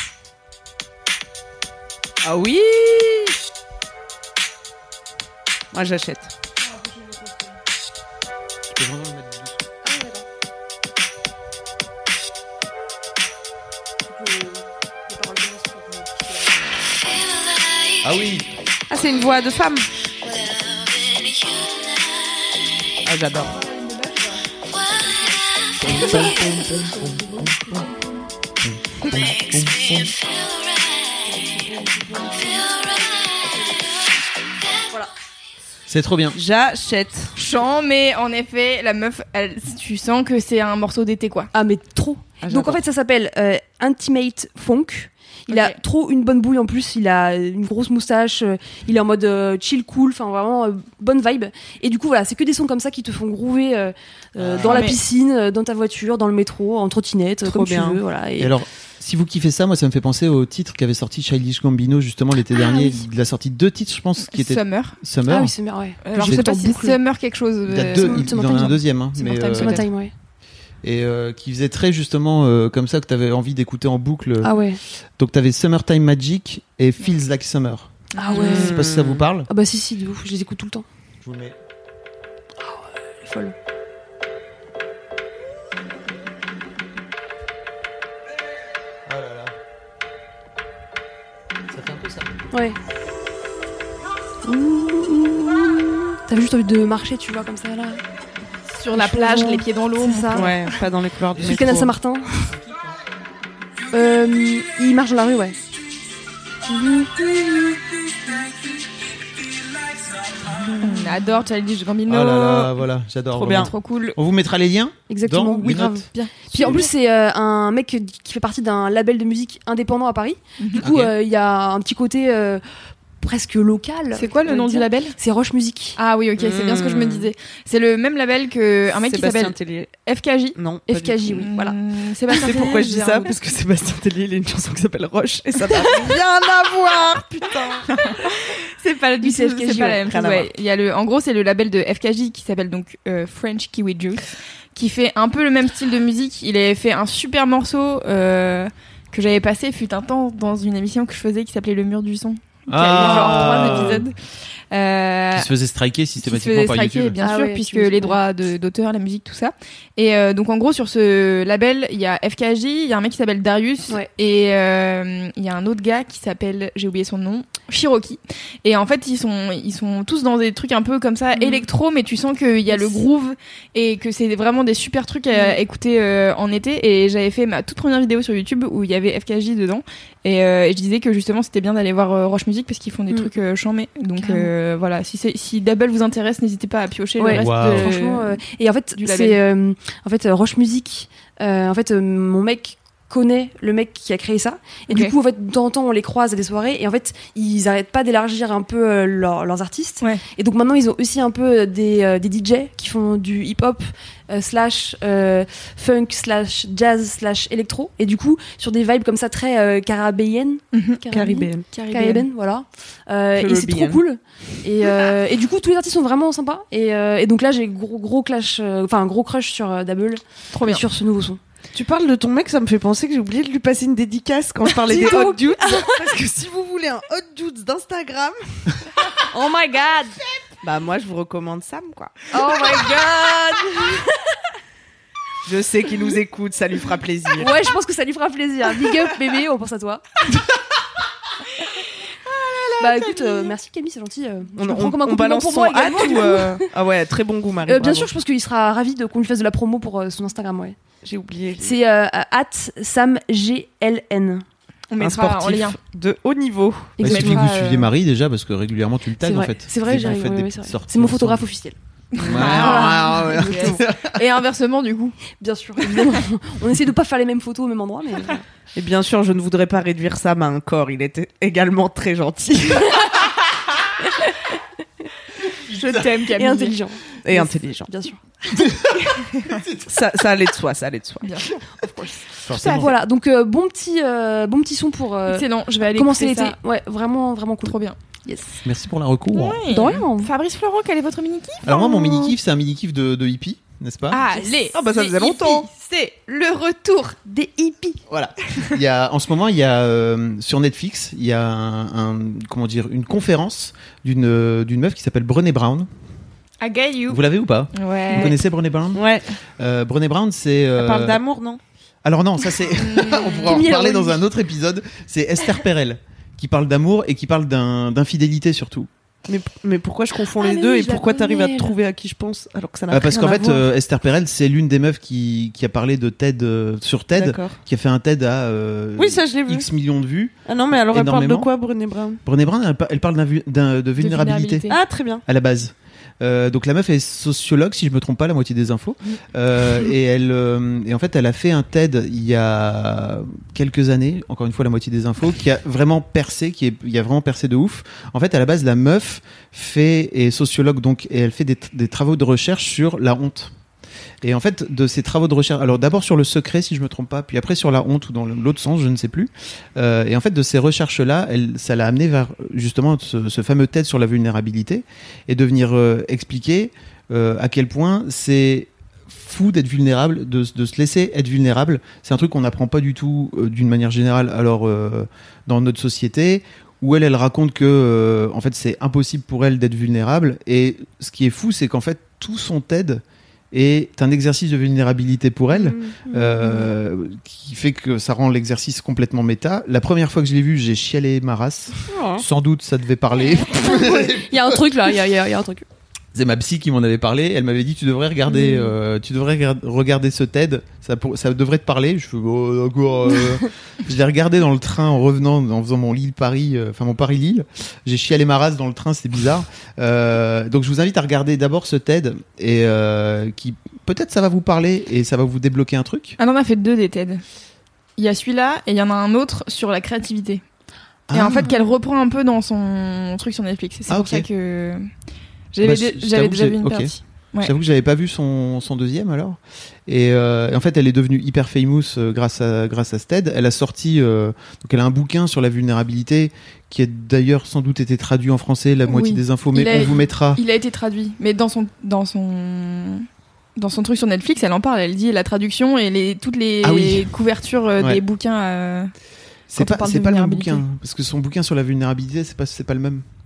Ah oui. Moi j'achète. Tu peux vraiment le mettre dessous. Ah oui. Ah, c'est une voix de femme. Ah, j'adore. C'est trop bien. J'achète. Chant, mais en effet, la meuf, elle, tu sens que c'est un morceau d'été, quoi. Ah mais trop. Ah, Donc en j'adore. fait ça s'appelle euh, Intimate Funk. Il a Ok. trop une bonne bouille en plus, il a une grosse moustache, euh, il est en mode euh, chill cool, enfin vraiment euh, bonne vibe. Et du coup voilà, c'est que des sons comme ça qui te font groover euh, euh, Ah. dans la Mais- piscine, euh, dans ta voiture, dans le métro, en trottinette, euh, Trop comme bien. tu veux. Voilà. Et- Et alors, si vous kiffez ça, moi ça me fait penser au titre qu'avait sorti Childish Gambino justement l'été Ah dernier. oui. Il a sorti deux titres, je pense, qui étaient Summer. Summer. Ah oui, c'est bien, ouais. Alors, je j'ai sais pas en si boucle. Summer quelque chose. Il, y a euh, deux, Summer- il, il en a Summertime. un deuxième, hein, mais, Summertime, euh, peut-être. Summertime, ouais. et euh, qui faisait très justement euh, comme ça que t'avais envie d'écouter en boucle. Ah ouais. Donc t'avais Summertime Magic et Feels Like Summer. Ah ouais. Je sais pas si ça vous parle. Ah bah si, si, de ouf, je les écoute tout le temps. Je vous le mets. Folle. Oh là là. Ça fait un peu ça. Ouais. Ouh. T'avais juste envie de marcher, tu vois, comme ça, là. Sur la plage, les pieds dans l'eau. C'est ça. Ouais, pas dans les couleurs du Sur le canal métro. Saint-Martin. Euh, il marche dans la rue, ouais. On adore Childish Gambino. Oh là là, voilà, j'adore. Trop vraiment. bien. Trop cool. On vous mettra les liens. Exactement, Dans oui, les grave. notes. Bien. Puis en plus, c'est euh, un mec qui fait partie d'un label de musique indépendant à Paris. Du coup, Ok. euh, il y a un petit côté euh, presque local. C'est quoi le on va nom du dire. label? C'est Roche Musique. Ah oui, ok, c'est bien ce que je me Hmm. disais. C'est le même label que un mec qui Sébastien s'appelle Tellier. F K J. Non. pas F K du J, tout. oui, voilà. Hmm, Sébastien C'est Tellier, pourquoi je dis j'ai ça un- parce que Sébastien Tellier il a une chanson qui s'appelle Roche et ça n'a rien à voir, putain. C'est pas du Oui, c'est tout, F K J, c'est pas ouais, la même rien chose. à Ouais. voir. Il y a le, en gros, c'est le label de F K J qui s'appelle donc euh, French Kiwi Juice, qui fait un peu le même style de musique. Il avait fait un super morceau euh, que j'avais passé fut un temps dans une émission que je faisais qui s'appelait Le Mur du Son, qui a eu genre trois épisodes. Euh, Qui se faisait striker qui se systématiquement faisait par striker, YouTube. bien Ah sûr, ouais, puisque tu me les dis, droits de- d'auteur, la musique, tout ça. Et euh, donc en gros sur ce label, il y a F K J, il y a un mec qui s'appelle Darius, Ouais. et euh, il y a un autre gars qui s'appelle, j'ai oublié son nom, Cherokee. Et en fait, ils sont, ils sont tous dans des trucs un peu comme ça, mmh. électro, mais tu sens qu'il y a le groove et que c'est vraiment des super trucs à mmh. écouter euh, en été. Et j'avais fait ma toute première vidéo sur YouTube où il y avait F K J dedans. Et, euh, et je disais que justement, c'était bien d'aller voir euh, Roche Music parce qu'ils font des mmh. trucs euh, chambés. Donc euh, voilà, si, c'est, si Dabble vous intéresse, n'hésitez pas à piocher ouais, le reste wow. de, franchement, euh, et en fait, du label. c'est euh, en fait Roche Music. Euh, en fait, euh, mon mec connaît le mec qui a créé ça et okay. du coup en fait de temps en temps on les croise à des soirées et en fait ils arrêtent pas d'élargir un peu euh, leur, leurs artistes ouais. et donc maintenant ils ont aussi un peu des, euh, des D J qui font du hip hop euh, slash euh, funk slash jazz slash électro et du coup sur des vibes comme ça très euh, caribéennes mm-hmm. caribéennes caribéennes voilà euh, et c'est trop cool et, euh, et du coup tous les artistes sont vraiment sympas et, euh, et donc là j'ai gros gros clash enfin euh, un gros crush sur euh, Dabble trop bien sur ce nouveau son. Tu parles de ton mec, ça me fait penser que j'ai oublié de lui passer une dédicace quand je parlais des hot dudes. Parce que si vous voulez un hot dudes d'Instagram, oh my god, bah moi je vous recommande Sam quoi. Oh my god. Je sais qu'il nous écoute, ça lui fera plaisir. Ouais, je pense que ça lui fera plaisir. Big up bébé, on pense à toi. Bah écoute, euh, merci Camille, c'est gentil. Euh, on, on, comme un on balance pour moi également. Ou euh... Ah ouais, très bon goût Marie. Euh, bien sûr, je pense qu'il sera ravi de qu'on lui fasse de la promo pour euh, son Instagram, ouais. J'ai oublié. J'ai... C'est euh, at sam g l n. On mettra en lien de haut niveau. Il suffit que vous suiviez Marie déjà parce que régulièrement tu le tags en fait. C'est vrai, j'ai fait ouais, des ouais, c'est, vrai. sorties c'est mon photographe officiel. Ouais, ah, ouais, ouais. Et inversement du coup. Bien sûr, évidemment. On essaie de pas faire les mêmes photos au même endroit, mais. Et bien sûr, je ne voudrais pas réduire Sam à un corps. Il était également très gentil. Je t'aime Camille. Et intelligent. Et yes. intelligent. Bien sûr. ça, ça allait de soi, ça allait de soi. Bien sûr, of course. Ça, voilà, donc euh, bon petit, euh, bon petit son pour. Euh, Excellent. Je vais aller commencer l'été. Ça. Ouais, vraiment, vraiment cool. Trop bien. Yes. Merci pour la recours. Ouais. De rien. Fabrice Florent, quel est votre mini kiff? Alors moi, mon mini kiff, c'est un mini kiff de, de hippie, n'est-ce pas? Ah, les. Ah bah ça faisait longtemps. Hippies, c'est le retour des hippies. Voilà. Il y a, en ce moment, il y a euh, sur Netflix, il y a un, un, comment dire, une conférence d'une euh, d'une meuf qui s'appelle Brené Brown. I get you. Vous l'avez ou pas? Ouais. Vous connaissez Brené Brown? Ouais. Euh, Brené Brown, c'est. Euh... Elle parle d'amour, non? Alors non, ça c'est. On pourra en reparler dans un autre épisode. C'est Esther Perel qui parle d'amour et qui parle d'un, d'infidélité surtout. Mais, mais pourquoi je confonds ah les deux oui, et pourquoi t'arrives à trouver à qui je pense alors que ça n'a euh, rien à voir? Parce qu'en fait, euh, Esther Perel, c'est l'une des meufs qui, qui a parlé de TED euh, sur TED, D'accord. qui a fait un TED à euh, oui, ça, je l'ai vu. X millions de vues. Ah non, mais alors énormément. Elle parle de quoi, Brené Brown? Brené Brown, elle, elle parle d'un, d'un, de, vulnérabilité. de vulnérabilité. Ah, très bien. À la base. Euh, donc la meuf est sociologue, si je me trompe pas, la moitié des infos. Euh, et elle, euh, et en fait, elle a fait un TED il y a quelques années, encore une fois la moitié des infos, qui a vraiment percé, qui est, il a vraiment percé de ouf. En fait, à la base, la meuf fait est sociologue, donc et elle fait des, des travaux de recherche sur la honte. Et en fait, de ces travaux de recherche, alors d'abord sur le secret, si je me trompe pas, puis après sur la honte ou dans l'autre sens, je ne sais plus. Euh, et en fait, de ces recherches-là, elle, ça l'a amené vers justement ce, ce fameux TED sur la vulnérabilité et de venir euh, expliquer euh, à quel point c'est fou d'être vulnérable, de, de se laisser être vulnérable. C'est un truc qu'on n'apprend pas du tout euh, d'une manière générale. Alors euh, dans notre société. Où elle, elle raconte que euh, en fait, c'est impossible pour elle d'être vulnérable. Et ce qui est fou, c'est qu'en fait, tout son TED est un exercice de vulnérabilité pour elle, mmh, euh, mmh. qui fait que ça rend l'exercice complètement méta. La première fois que je l'ai vu, j'ai chialé ma race. Oh. Sans doute, ça devait parler. Il y a un truc là, il y a, il y a, il y a un truc. C'est ma psy qui m'en avait parlé. Elle m'avait dit tu devrais regarder, mmh. euh, tu devrais regarder ce TED. Ça, pour, ça devrait te parler. Je fais oh, d'accord. Euh. Je l'ai regardé dans le train en revenant, en faisant mon Lille-Paris, enfin euh, mon Paris-Lille. J'ai chialé ma race dans le train, c'était bizarre. Euh, donc je vous invite à regarder d'abord ce TED et euh, qui peut-être ça va vous parler et ça va vous débloquer un truc. Ah non, on a fait deux des TED. Il y a celui-là et il y en a un autre sur la créativité. Et ah. en fait qu'elle reprend un peu dans son truc sur Netflix. C'est ah, pour okay. ça que j'avais, bah, dé- j'avais déjà vu une okay. partie. Ouais. J'avoue que j'avais pas vu son, son deuxième alors. Et, euh, et en fait, elle est devenue hyper famous euh, grâce à grâce à ce TED. Elle a sorti euh, donc elle a un bouquin sur la vulnérabilité qui a d'ailleurs sans doute été traduit en français, la moitié oui. des infos, mais a, on vous mettra. Il a été traduit, mais dans son dans son dans son truc sur Netflix, elle en parle. Elle dit la traduction et les toutes les ah oui. couvertures euh, ouais. des bouquins. Euh, c'est pas c'est pas le même bouquin parce que son bouquin sur la vulnérabilité, c'est pas c'est pas le même.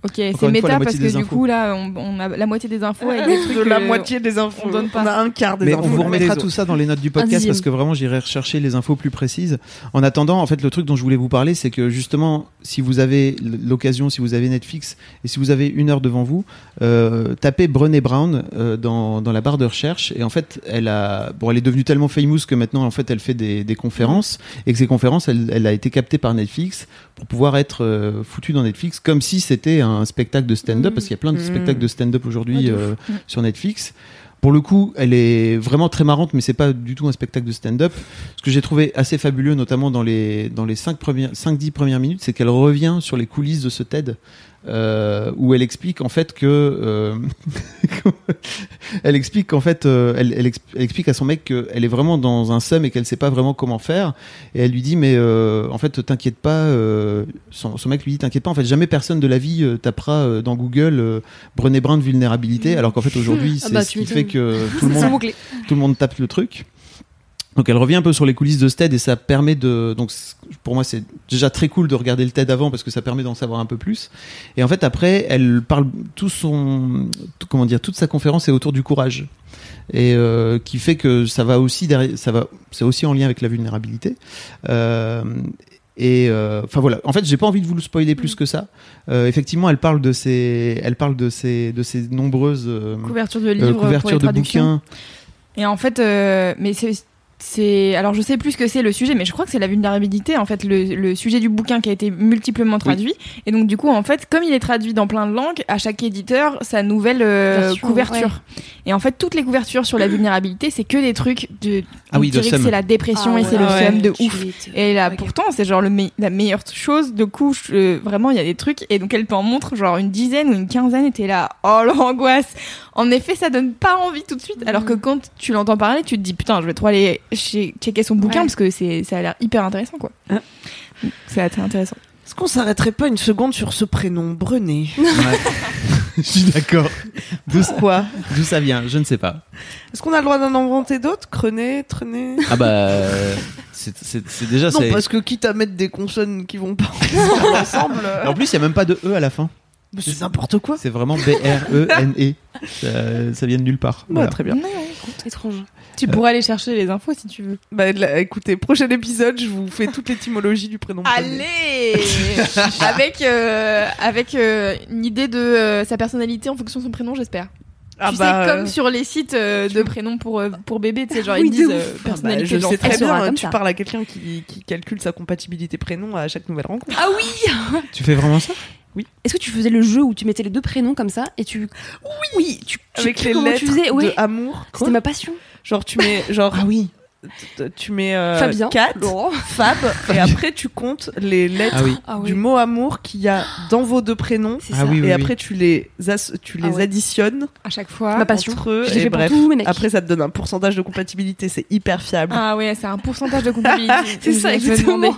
Ok, c'est fois, méta la parce moitié que des du infos. coup là, on, on a la moitié des infos avec des trucs. De la euh, moitié des infos. on donne pas. On a un quart des Mais infos. on vous là. remettra Les tout autres. ça dans les notes du Un podcast dixième. parce que vraiment j'irai rechercher les infos plus précises. En attendant, en fait, le truc dont je voulais vous parler, c'est que justement, si vous avez l'occasion, si vous avez Netflix et si vous avez une heure devant vous, euh, tapez Brené Brown euh, dans, dans la barre de recherche. Et en fait, elle a, bon, elle est devenue tellement famous que maintenant, en fait, elle fait des, des conférences et que ces conférences, elle, elle a été captée par Netflix pour pouvoir être euh, foutue dans Netflix comme si c'était un spectacle de stand-up, parce qu'il y a plein de Mmh. spectacles de stand-up aujourd'hui Ah, de euh, Mmh. sur Netflix. Pour le coup, elle est vraiment très marrante, mais c'est pas du tout un spectacle de stand-up. Ce que j'ai trouvé assez fabuleux, notamment dans les dans les cinq premières, cinq dix premières minutes, c'est qu'elle revient sur les coulisses de ce TED, euh, où elle explique en fait que euh, elle explique qu'en fait euh, elle, elle, exp- elle explique à son mec qu'elle est vraiment dans un seum et qu'elle sait pas vraiment comment faire. Et elle lui dit mais euh, en fait t'inquiète pas. Euh, son, son mec lui dit t'inquiète pas. En fait jamais personne de la vie euh, tapera euh, dans Google euh, Brené Brown vulnérabilité, alors qu'en fait aujourd'hui Ah c'est bah, ce tu qui fait m'étonnes. que tout le C'est monde mot-clé. tout le monde tape le truc. Donc elle revient un peu sur les coulisses de ce TED et ça permet de, donc c- pour moi c'est déjà très cool de regarder le TED avant parce que ça permet d'en savoir un peu plus. Et en fait après elle parle tout son, tout- comment dire, toute sa conférence est autour du courage et euh, qui fait que ça va aussi derrière, ça va, c'est aussi en lien avec la vulnérabilité. Euh, Et enfin euh, voilà. En fait, j'ai pas envie de vous le spoiler plus que ça. Euh, effectivement, elle parle de ces, elle parle de ces, de ces nombreuses euh, couverture de euh, livres, pour couvertures les de traductions. bouquins. Et en fait, euh, mais c'est, c'est, alors je sais plus ce que c'est le sujet, mais je crois que c'est la vulnérabilité, en fait, le, le sujet du bouquin qui a été multiplement traduit. Et donc du coup, en fait, comme il est traduit dans plein de langues, à chaque éditeur sa nouvelle euh, Version, couverture. Et en fait, toutes les couvertures sur la vulnérabilité, c'est que des trucs de. Ah oui, on de dirait que seum. c'est la dépression Ah et ouais. c'est le Ah ouais. seum de Tu ouf. m'étonnes. Et là, Ok. pourtant, c'est genre le me- la meilleure chose de couche. Euh, vraiment, il y a des trucs. Et donc, elle t'en montre genre une dizaine ou une quinzaine. Et t'es là, oh l'angoisse. En effet, ça donne pas envie tout de suite. Alors que quand tu l'entends parler, tu te dis putain, je vais trop aller chez- checker son bouquin Ouais. parce que c'est, ça a l'air hyper intéressant, quoi. Hein. C'est assez intéressant. Est-ce qu'on s'arrêterait pas une seconde sur ce prénom, Brené? Ouais. Je suis d'accord. D'où ça, Quoi? d'où ça vient, je ne sais pas. Est-ce qu'on a le droit d'en inventer d'autres? Crené, Trené? Ah bah, euh, c'est, c'est, c'est déjà. Non, c'est... parce que quitte à mettre des consonnes qui vont pas ensemble, euh, En plus, il y a même pas de e à la fin. mais c'est n'importe quoi. C'est vraiment B R E N E. Ça, ça vient de nulle part. Bah, Voilà. très bien. Étrange. Tu pourrais aller chercher les infos si tu veux. Bah, là, écoutez, prochain épisode, je vous fais toute l'étymologie du prénom. Brené. Allez Avec, euh, avec euh, une idée de euh, sa personnalité en fonction de son prénom, j'espère. Ah tu bah, sais, comme euh, sur les sites euh, de prénoms pour, euh, pour bébé, tu sais, genre Oui, ils de disent ouf. euh, ah bah, personnalité je de sais l'enfant. très Elle sera bien, comme tu ça. parles à quelqu'un qui, qui calcule sa compatibilité prénom à chaque nouvelle rencontre. Ah oui. Tu fais vraiment ça? Est-ce que tu faisais le jeu où tu mettais les deux prénoms comme ça et tu oui tu, tu Avec sais les comment lettres tu faisais de ouais amour. c'était ma passion. Genre, tu mets, genre, Ah oui. t- tu mets euh, Fabien, Kat, Laurent. Fab, et après tu comptes les lettres Ah oui. Ah oui. du mot amour qu'il y a dans vos deux prénoms. C'est Ah ça. oui, oui, et oui. après tu les, as- tu les Ah ouais. additionnes À chaque fois. Ma passion. entre eux. Je l'ai et fait pour bref, tous mes mecs. après ça te donne un pourcentage de compatibilité, c'est hyper fiable. Ah ouais, c'est un pourcentage de compatibilité. C'est ça, Je me exactement. demandais.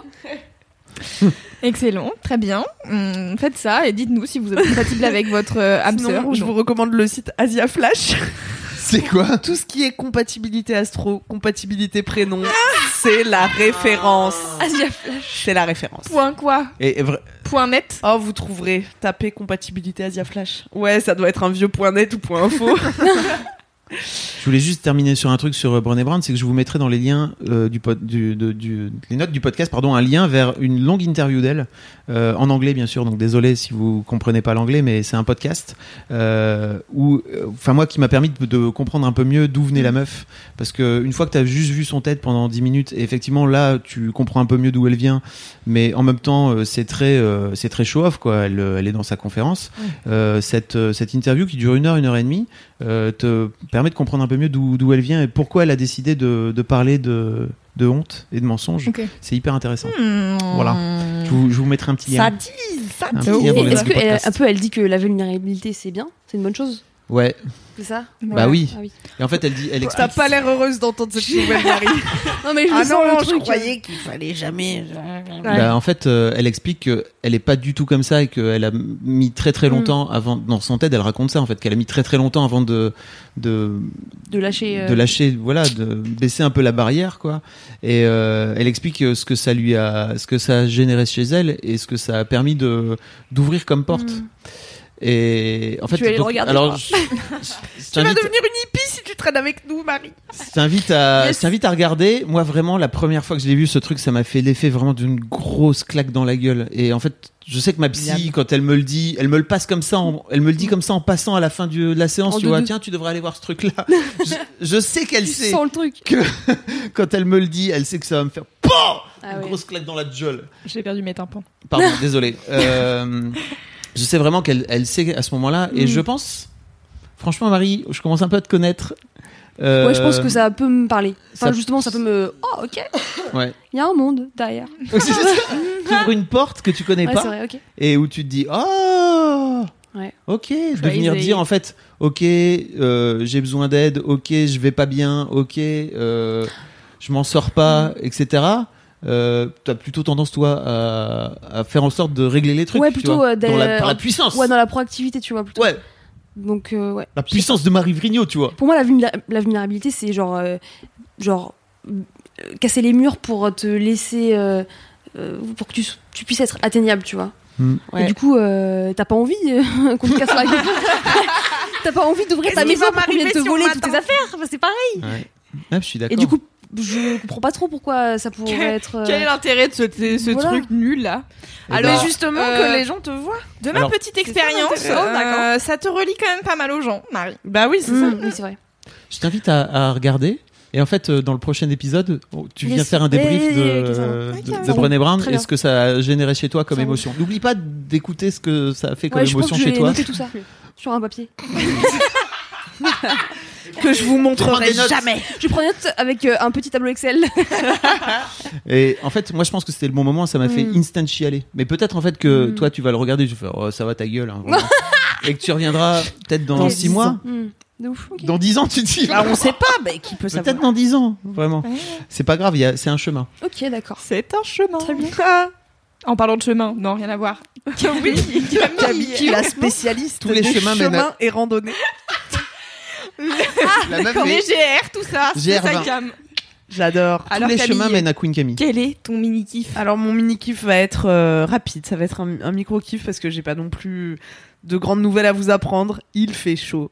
Excellent, très bien. Hum, faites ça et dites-nous si vous êtes compatible avec votre euh, âme Sinon, sœur ou je non. vous recommande le site Asia Flash. C'est quoi? Tout ce qui est compatibilité astro, compatibilité prénom, c'est la référence. Asia Flash. C'est la référence. Point quoi Et, et vra- Point net. Oh, vous trouverez. Tapez compatibilité Asia Flash. Ouais, ça doit être un vieux point net ou point info. Je voulais juste terminer sur un truc sur euh, Brené Brown, c'est que je vous mettrai dans les liens euh, du, pod, du, de, du les notes du podcast, pardon, un lien vers une longue interview d'elle euh, en anglais bien sûr. Donc désolé si vous comprenez pas l'anglais, mais c'est un podcast euh, où, enfin euh, moi qui m'a permis de, de comprendre un peu mieux d'où venait la meuf, parce que une fois que t'as juste vu son tête pendant dix minutes, et effectivement là tu comprends un peu mieux d'où elle vient, mais en même temps euh, c'est très euh, c'est très show off quoi. Elle, elle est dans sa conférence. Euh, cette cette interview qui dure une heure, une heure et demie. Euh, te permet de comprendre un peu mieux d'où, d'où elle vient et pourquoi elle a décidé de, de parler de, de honte et de mensonge. Ok. C'est hyper intéressant. Hmm. Voilà. Je vous, je vous mettrai un petit lien. Ça dit, ça Un dit. petit lien dans les Est-ce notes du que elle, podcast. un peu elle dit que la vulnérabilité c'est bien, c'est une bonne chose, Ouais. c'est ça? Bah oui. Ah oui. Et en fait, elle dit, elle T'as explique. pas l'air heureuse d'entendre cette nouvelle, Marie. Non mais je Ah sens non, le je truc. croyais qu'il fallait jamais. Bah, en fait, euh, elle explique qu'elle est pas du tout comme ça et qu'elle a mis très très longtemps avant. Dans son TED, elle raconte ça en fait, qu'elle a mis très très longtemps avant de de de lâcher. euh, de lâcher, voilà, de baisser un peu la barrière, quoi. Et euh, elle explique euh, ce que ça lui a, ce que ça a généré chez elle et ce que ça a permis de d'ouvrir comme porte. Mm. Et en fait, Tu vas aller donc, le regarder, alors, je je, je, je Tu vas t'invite- devenir une hippie si tu traînes avec nous, Marie. je t'invite à, Yes. je t'invite à regarder. Moi, vraiment, la première fois que je l'ai vu, ce truc, ça m'a fait l'effet vraiment d'une grosse claque dans la gueule. Et en fait, je sais que ma psy, Miam. quand elle me le dit, elle me le passe comme ça, en- elle me le dit comme ça en passant à la fin du- de la séance. En Tu vois, doudou. tiens, tu devrais aller voir ce truc-là. je, je sais qu'elle Tu sait sens le truc. que quand elle me le dit, elle sait que ça va me faire POM Ah une ouais. grosse claque dans la gueule. J'ai perdu mes tympans. Pardon, désolé. Euh, je sais vraiment qu'elle elle sait à ce moment-là. Et Mm. je pense, franchement, Marie, je commence un peu à te connaître. Euh, Ouais, je pense que ça peut me parler. Enfin, ça- justement, ça peut me. Oh, ok. Ouais. Il y a un monde derrière. Tu ouvres une porte que tu connais Ouais, pas c'est vrai, ok. et où tu te dis oh Ouais. ok, de venir Crazy. dire en fait ok, euh, j'ai besoin d'aide, ok, je vais pas bien, ok, euh, je m'en sors pas, Mm. et cetera. Euh, t'as plutôt tendance toi à, à faire en sorte de régler les trucs, Ouais, tu plutôt, vois, euh, dans la, des- par la puissance. Ouais, dans la proactivité, tu vois, plutôt. Ouais, Donc, euh, ouais. la puissance de Marie Vrigno, tu vois. Pour moi, la, vulnéra- la vulnérabilité, c'est genre. euh, genre. euh, casser les murs pour te laisser. euh, euh, pour que tu, tu puisses être atteignable, tu vois. Mm. Et Ouais. du coup, euh, t'as pas envie euh, qu'on te casse la gueule. T'as pas envie d'ouvrir ta Qu'est-ce qui maison va pour qu'on vienne te m'arriver si on voler toutes m'attend tes affaires. Enfin, c'est pareil. Ouais. Ah, je suis d'accord. Et du coup, je comprends pas trop pourquoi ça pourrait Quel- être. euh, Quel est l'intérêt de ce, de ce Voilà. truc nul là Eh Alors, ben, justement, euh, que les gens te voient. de ma Alors- petite ça expérience, l'intérêt. euh, ça te relie quand même pas mal aux gens, Marie. Bah oui, c'est mmh, ça. oui, c'est vrai. je t'invite à, à regarder. Et en fait, euh, dans le prochain épisode, oh, tu viens Yes. faire un débrief Eh, de, ok, ça va. de, Ok, de ça va. Brené Brown Très et bien. ce que ça a généré chez toi comme Ça va. émotion. N'oublie pas d'écouter ce que ça a fait comme Ouais, je pense émotion que je chez vais toi. noter tout ça sur un papier. Que je vous Prends montrerai des notes. jamais. Je prends note avec euh, un petit tableau Excel. Et en fait, moi, je pense que c'était le bon moment. Ça m'a fait Mm. instant chialer. Mais peut-être en fait que Mm. toi, tu vas le regarder, tu vas faire oh, ça va ta gueule, hein, vraiment. Et que tu reviendras peut-être dans Ok, six dix mois, ans. Mmh. De ouf. ok. dans dix ans, tu te dis. Bah, on sait pas, mais qui peut savoir. Peut-être dans dix ans, vraiment. C'est pas grave, il y a- c'est un chemin. Ok, d'accord. C'est un chemin. Très bien. Ah. En parlant de chemin, non, rien à voir. Oui, Camille, qui est la spécialiste Tous les des chemins mènent à- et randonnées. La meuf Les est- G R, tout ça, G c'est R ça, vingt. Cam. J'adore. Tous Alors, les Camille, chemins mènent à Queen Camille. quel est ton mini kiff? Alors mon mini kiff va être euh, rapide, ça va être un, un micro kiff parce que j'ai pas non plus de grandes nouvelles à vous apprendre. Il fait chaud.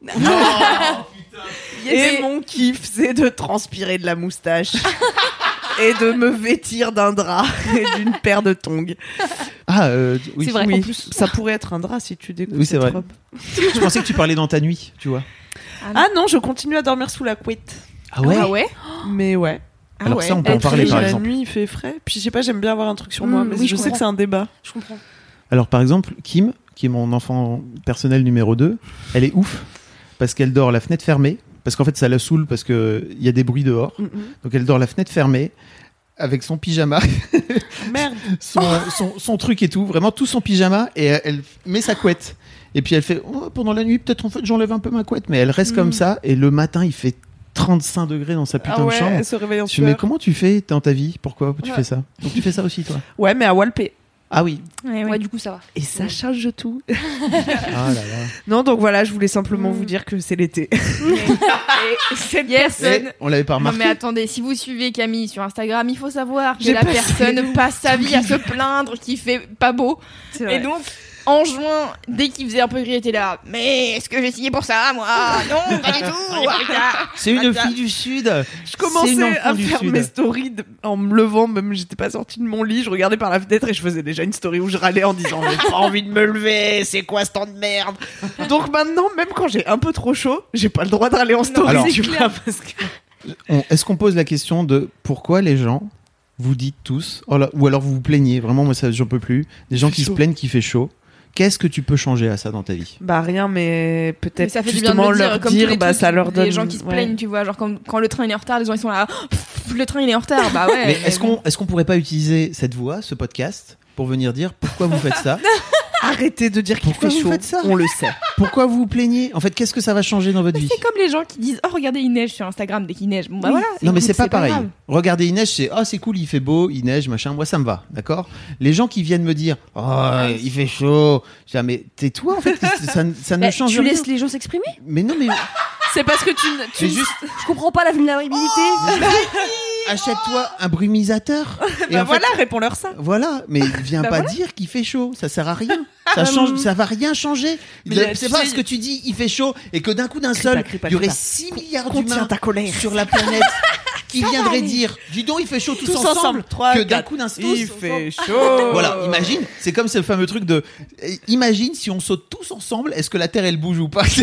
Et mon kiff, c'est de transpirer de la moustache et de me vêtir d'un drap et d'une paire de tongs. Ah, euh, oui. C'est vrai. Oui, En plus. ça pourrait être un drap si tu découpes Oui, c'est cette vrai. robe. Je pensais que tu parlais dans ta nuit, tu vois. Ah non, je continue à dormir sous la couette. Ah Ah ouais? Mais ouais. Ah Alors ouais. ça, on peut en Être parler riche par la exemple. nuit, il fait frais. Puis je sais pas, j'aime bien avoir un truc sur Mmh, moi, mais oui, je je sais que comprends. c'est un débat. Je comprends. Alors par exemple, Kim, qui est mon enfant personnel numéro deux, elle est ouf parce qu'elle dort la fenêtre fermée, parce qu'en fait ça la saoule parce qu'il y a des bruits dehors. Mm, mm. Donc elle dort la fenêtre fermée avec son pyjama, Merde. son, son, son truc et tout, vraiment tout son pyjama, et elle, elle met sa couette. Et puis elle fait oh, pendant la nuit peut-être en fait j'enlève un peu ma couette, mais elle reste Mm. comme ça, et le matin il fait trente-cinq degrés dans sa putain Ah ouais, de chambre. elle se réveille en Je me dis, mais sueur. comment tu fais dans ta vie? Pourquoi tu Ouais. fais ça? Donc tu fais ça aussi toi? Ouais, mais à Walpé. Ah oui. Ouais, Ouais, ouais. du coup, ça va. Et ça charge tout. Ah là là. Non, donc voilà, je voulais simplement Mm. vous dire que c'est l'été. Et cette Yes. personne. Eh, on l'avait pas Non remarqué. mais attendez, si vous suivez Camille sur Instagram, il faut savoir que J'ai la passé personne passe sa vie à se plaindre qu'il fait pas beau. C'est Et donc, en juin, dès qu'il faisait un peu gris, il était là. Mais est-ce que j'ai signé pour ça, moi? Non, pas du tout. C'est une fille du Sud. je C'est une commençais enfant à du faire Sud. mes stories de- en me levant, même j'étais pas sortie de mon lit, je regardais par la fenêtre et je faisais déjà une story où je râlais en disant j'ai pas envie de me lever, c'est quoi ce temps de merde. Donc maintenant, même quand j'ai un peu trop chaud, j'ai pas le droit de râler en story. Alors- tu vois, parce que... On- Est-ce qu'on pose la question de pourquoi les gens vous dites tous, oh là- ou alors vous vous plaignez, vraiment moi ça j'en peux plus, des gens fait qui se chaud. plaignent qu'il fait chaud. Qu'est-ce que tu peux changer à ça dans ta vie? Bah rien, mais Mais peut-être ça fait du bien de justement le dire, leur comme tous dire, les bah trucs, ça leur donne. Les gens qui se ouais. plaignent, tu vois, genre quand, quand le train il est en retard, les gens ils sont là. Pff, le train il est en retard, bah ouais. Mais est-ce qu'on est-ce qu'on pourrait pas utiliser cette voix, ce podcast, pour venir dire pourquoi vous faites ça? Arrêtez de dire qu'il Pourquoi fait vous chaud. faites ça On le sait. Pourquoi vous vous plaignez? En fait, qu'est-ce que ça va changer dans votre vie? C'est comme les gens qui disent oh regardez il neige sur Instagram dès qu'il neige. Bon bah voilà. Non mais écoute, c'est pas pareil. grave. Regardez, il neige, c'est oh c'est cool, il fait beau, il neige, machin. Moi ça me va, d'accord. Les gens qui viennent me dire oh il fait chaud, je dis, ah, mais tais-toi en fait, ça, ça ne Bah, change tu rien. laisses les gens s'exprimer. Mais non mais C'est parce que tu, ne- tu c'est juste. Je comprends pas la vulnérabilité. achète-toi un brumisateur. Et bah voilà, fait, réponds-leur ça. Voilà, mais viens bah pas voilà. dire qu'il fait chaud, ça sert à rien. Ça change, ça va rien changer. Mais c'est pas parce que tu dis il fait chaud et que d'un coup d'un seul, il y aurait six milliards d'humains sur la planète qui viendraient dire dis donc il fait chaud tous, tous ensemble, ensemble. trois, que d'un coup d'un seul il fait chaud. Voilà, imagine, c'est comme ce fameux truc de imagine si on saute tous ensemble, est-ce que la Terre elle bouge ou pas?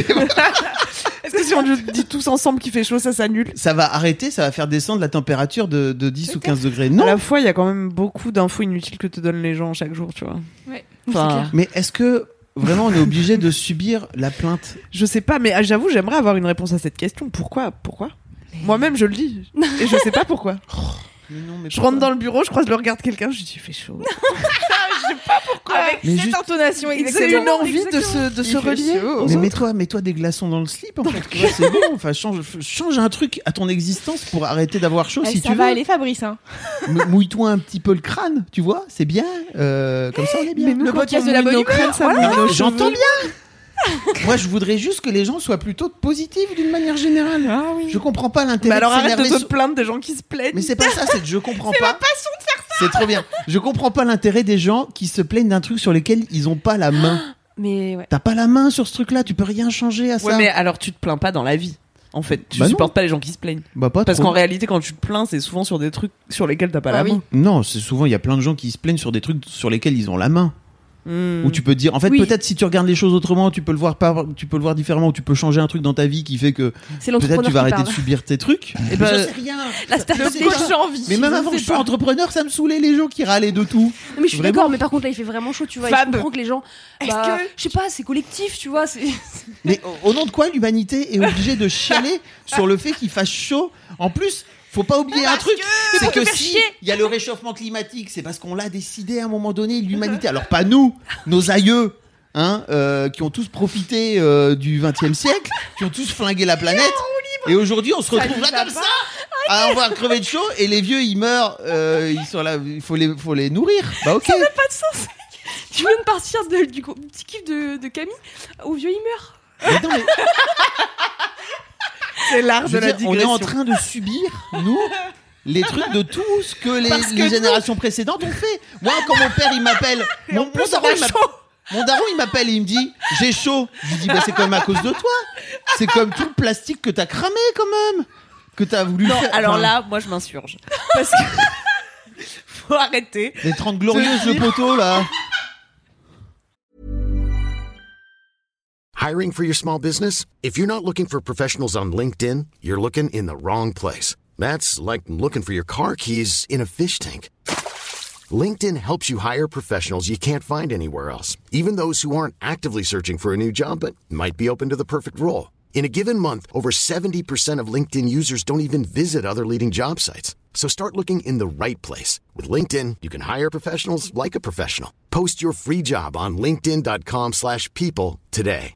Est-ce que si on dit tous ensemble qu'il fait chaud, ça s'annule? Ça va arrêter, ça va faire descendre la température de, de dix Peut-être. Ou quinze degrés. Non. À la fois, il y a quand même beaucoup d'infos inutiles que te donnent les gens chaque jour, tu vois. Ouais, enfin, c'est clair. Mais est-ce que vraiment on est obligé de subir la plainte? Je sais pas, mais j'avoue, j'aimerais avoir une réponse à cette question. Pourquoi? Pourquoi? mais... Moi-même, je le dis. Et je sais pas pourquoi. Mais non, mais je rentre dans le bureau, je croise le regard de quelqu'un, je dis il fait chaud. Je sais pas pourquoi. Avec mais cette juste... intonation, exactement. C'est une envie exactement. de se, de se relier. Mais mets-toi, mets-toi des glaçons dans le slip en fait. Ouais, c'est bon. Enfin, change, change un truc à ton existence pour arrêter d'avoir chaud ouais, si ça tu va veux. aller, Fabrice. Hein. Mouille-toi un petit peu le crâne, tu vois, c'est bien. Euh, comme ça, on est bien. Mais nous, le podcast de la bonne humeur, ça voilà, non, j'entends bien. Moi, je voudrais juste que les gens soient plutôt positifs d'une manière générale. Ah oui. Je comprends pas l'intérêt. Mais alors de arrête de te sur... plaindre des gens qui se plaignent. Mais c'est pas ça, c'est que je comprends c'est pas. C'est ma passion de faire ça. C'est trop bien. Je comprends pas l'intérêt des gens qui se plaignent d'un truc sur lequel ils ont pas la main. Mais ouais. T'as pas la main sur ce truc-là, tu peux rien changer à ça. Ouais, mais alors tu te plains pas dans la vie. En fait, tu bah supportes pas les gens qui se plaignent. Bah pas Parce trop. qu'en réalité, quand tu te plains, c'est souvent sur des trucs sur lesquels t'as pas ah la oui. main. Non, c'est souvent il y a plein de gens qui se plaignent sur des trucs sur lesquels ils ont la main. Mmh. Où tu peux te dire, en fait, oui. peut-être si tu regardes les choses autrement, tu peux le voir pas, tu peux le voir différemment, ou tu peux changer un truc dans ta vie qui fait que peut-être tu vas arrêter parle. de subir tes trucs. Et ben, je sais rien. La start-up, j'ai envie. Mais même avant que je sois entrepreneur, ça me saoulait les gens qui râlaient de tout. Non, mais je suis Vraiment. d'accord, mais par contre là, il fait vraiment chaud, tu vois. Fab. Je comprends que les gens, bah, que... je sais pas, c'est collectif, tu vois. C'est... Mais au nom de quoi l'humanité est obligée de chialer sur le fait qu'il fasse chaud? En plus. Faut pas oublier un truc, que... c'est que si il y a le réchauffement climatique, c'est parce qu'on l'a décidé à un moment donné, l'humanité. Alors pas nous, nos aïeux, hein, euh, qui ont tous profité euh, du vingtième siècle, qui ont tous flingué la planète. Et aujourd'hui, on se retrouve là comme ça, à avoir crevé de chaud, et les vieux ils meurent, euh, ils sont là, il faut les, faut les nourrir. Bah ok. Ça n'a pas de sens. Tu viens de partir de, du petit kiff de, de Camille, au vieux il meurt. Mais non, mais... C'est l'art Je de veux la dire, on est en train de subir, nous, les trucs de tout ce que les, que les nous... générations précédentes ont fait. Moi, quand mon père, il m'appelle... Mon, mon, daron, il mon daron, il m'appelle et il me dit « J'ai chaud ». Je lui dis bah, « C'est quand même à cause de toi. C'est comme tout le plastique que t'as cramé, quand même. Que t'as voulu non, faire. » alors enfin... là, moi, je m'insurge. Parce que... faut arrêter. Les trente glorieuses, le poteau, là. Hiring for your small business? If you're not looking for professionals on LinkedIn, you're looking in the wrong place. That's like looking for your car keys in a fish tank. LinkedIn helps you hire professionals you can't find anywhere else, even those who aren't actively searching for a new job but might be open to the perfect role. In a given month, over seventy percent of LinkedIn users don't even visit other leading job sites. So start looking in the right place. With LinkedIn, you can hire professionals like a professional. Post your free job on linkedin.com slash people today.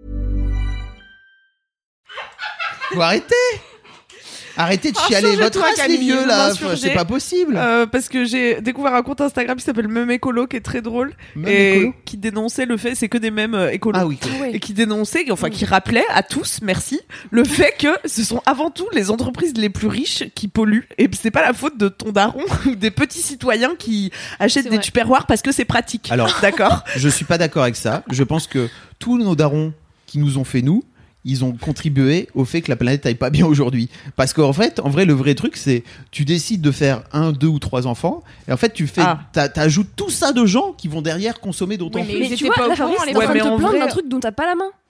Faut arrêter. Arrêtez de chialer ah, votre race, les vieux, là. C'est pas possible. Euh, parce que j'ai découvert un compte Instagram qui s'appelle Meme Écolo, qui est très drôle. Meme et écolo. Qui dénonçait le fait, c'est que des mèmes euh, écolos. Ah oui. Ouais. Et qui dénonçait, enfin, qui rappelait à tous, merci, le fait que ce sont avant tout les entreprises les plus riches qui polluent. Et c'est pas la faute de ton daron ou des petits citoyens qui achètent C'est des vrai. tupperwares parce que c'est pratique. Alors, d'accord. Je suis pas d'accord avec ça. Je pense que tous nos darons qui nous ont fait nous, ils ont contribué au fait que la planète aille pas bien aujourd'hui. Parce qu'en fait, en vrai, le vrai truc, c'est tu décides de faire un, deux ou trois enfants, et en fait, tu fais, Ah. t'a- t'ajoutes tout ça de gens qui vont derrière consommer d'autant Oui, mais plus. ils Mais tu étaient vois, pas là, au courant, Fabrice, les t'es en train Ouais, de mais te en plaindre vrai- d'un truc dont t'as pas la main.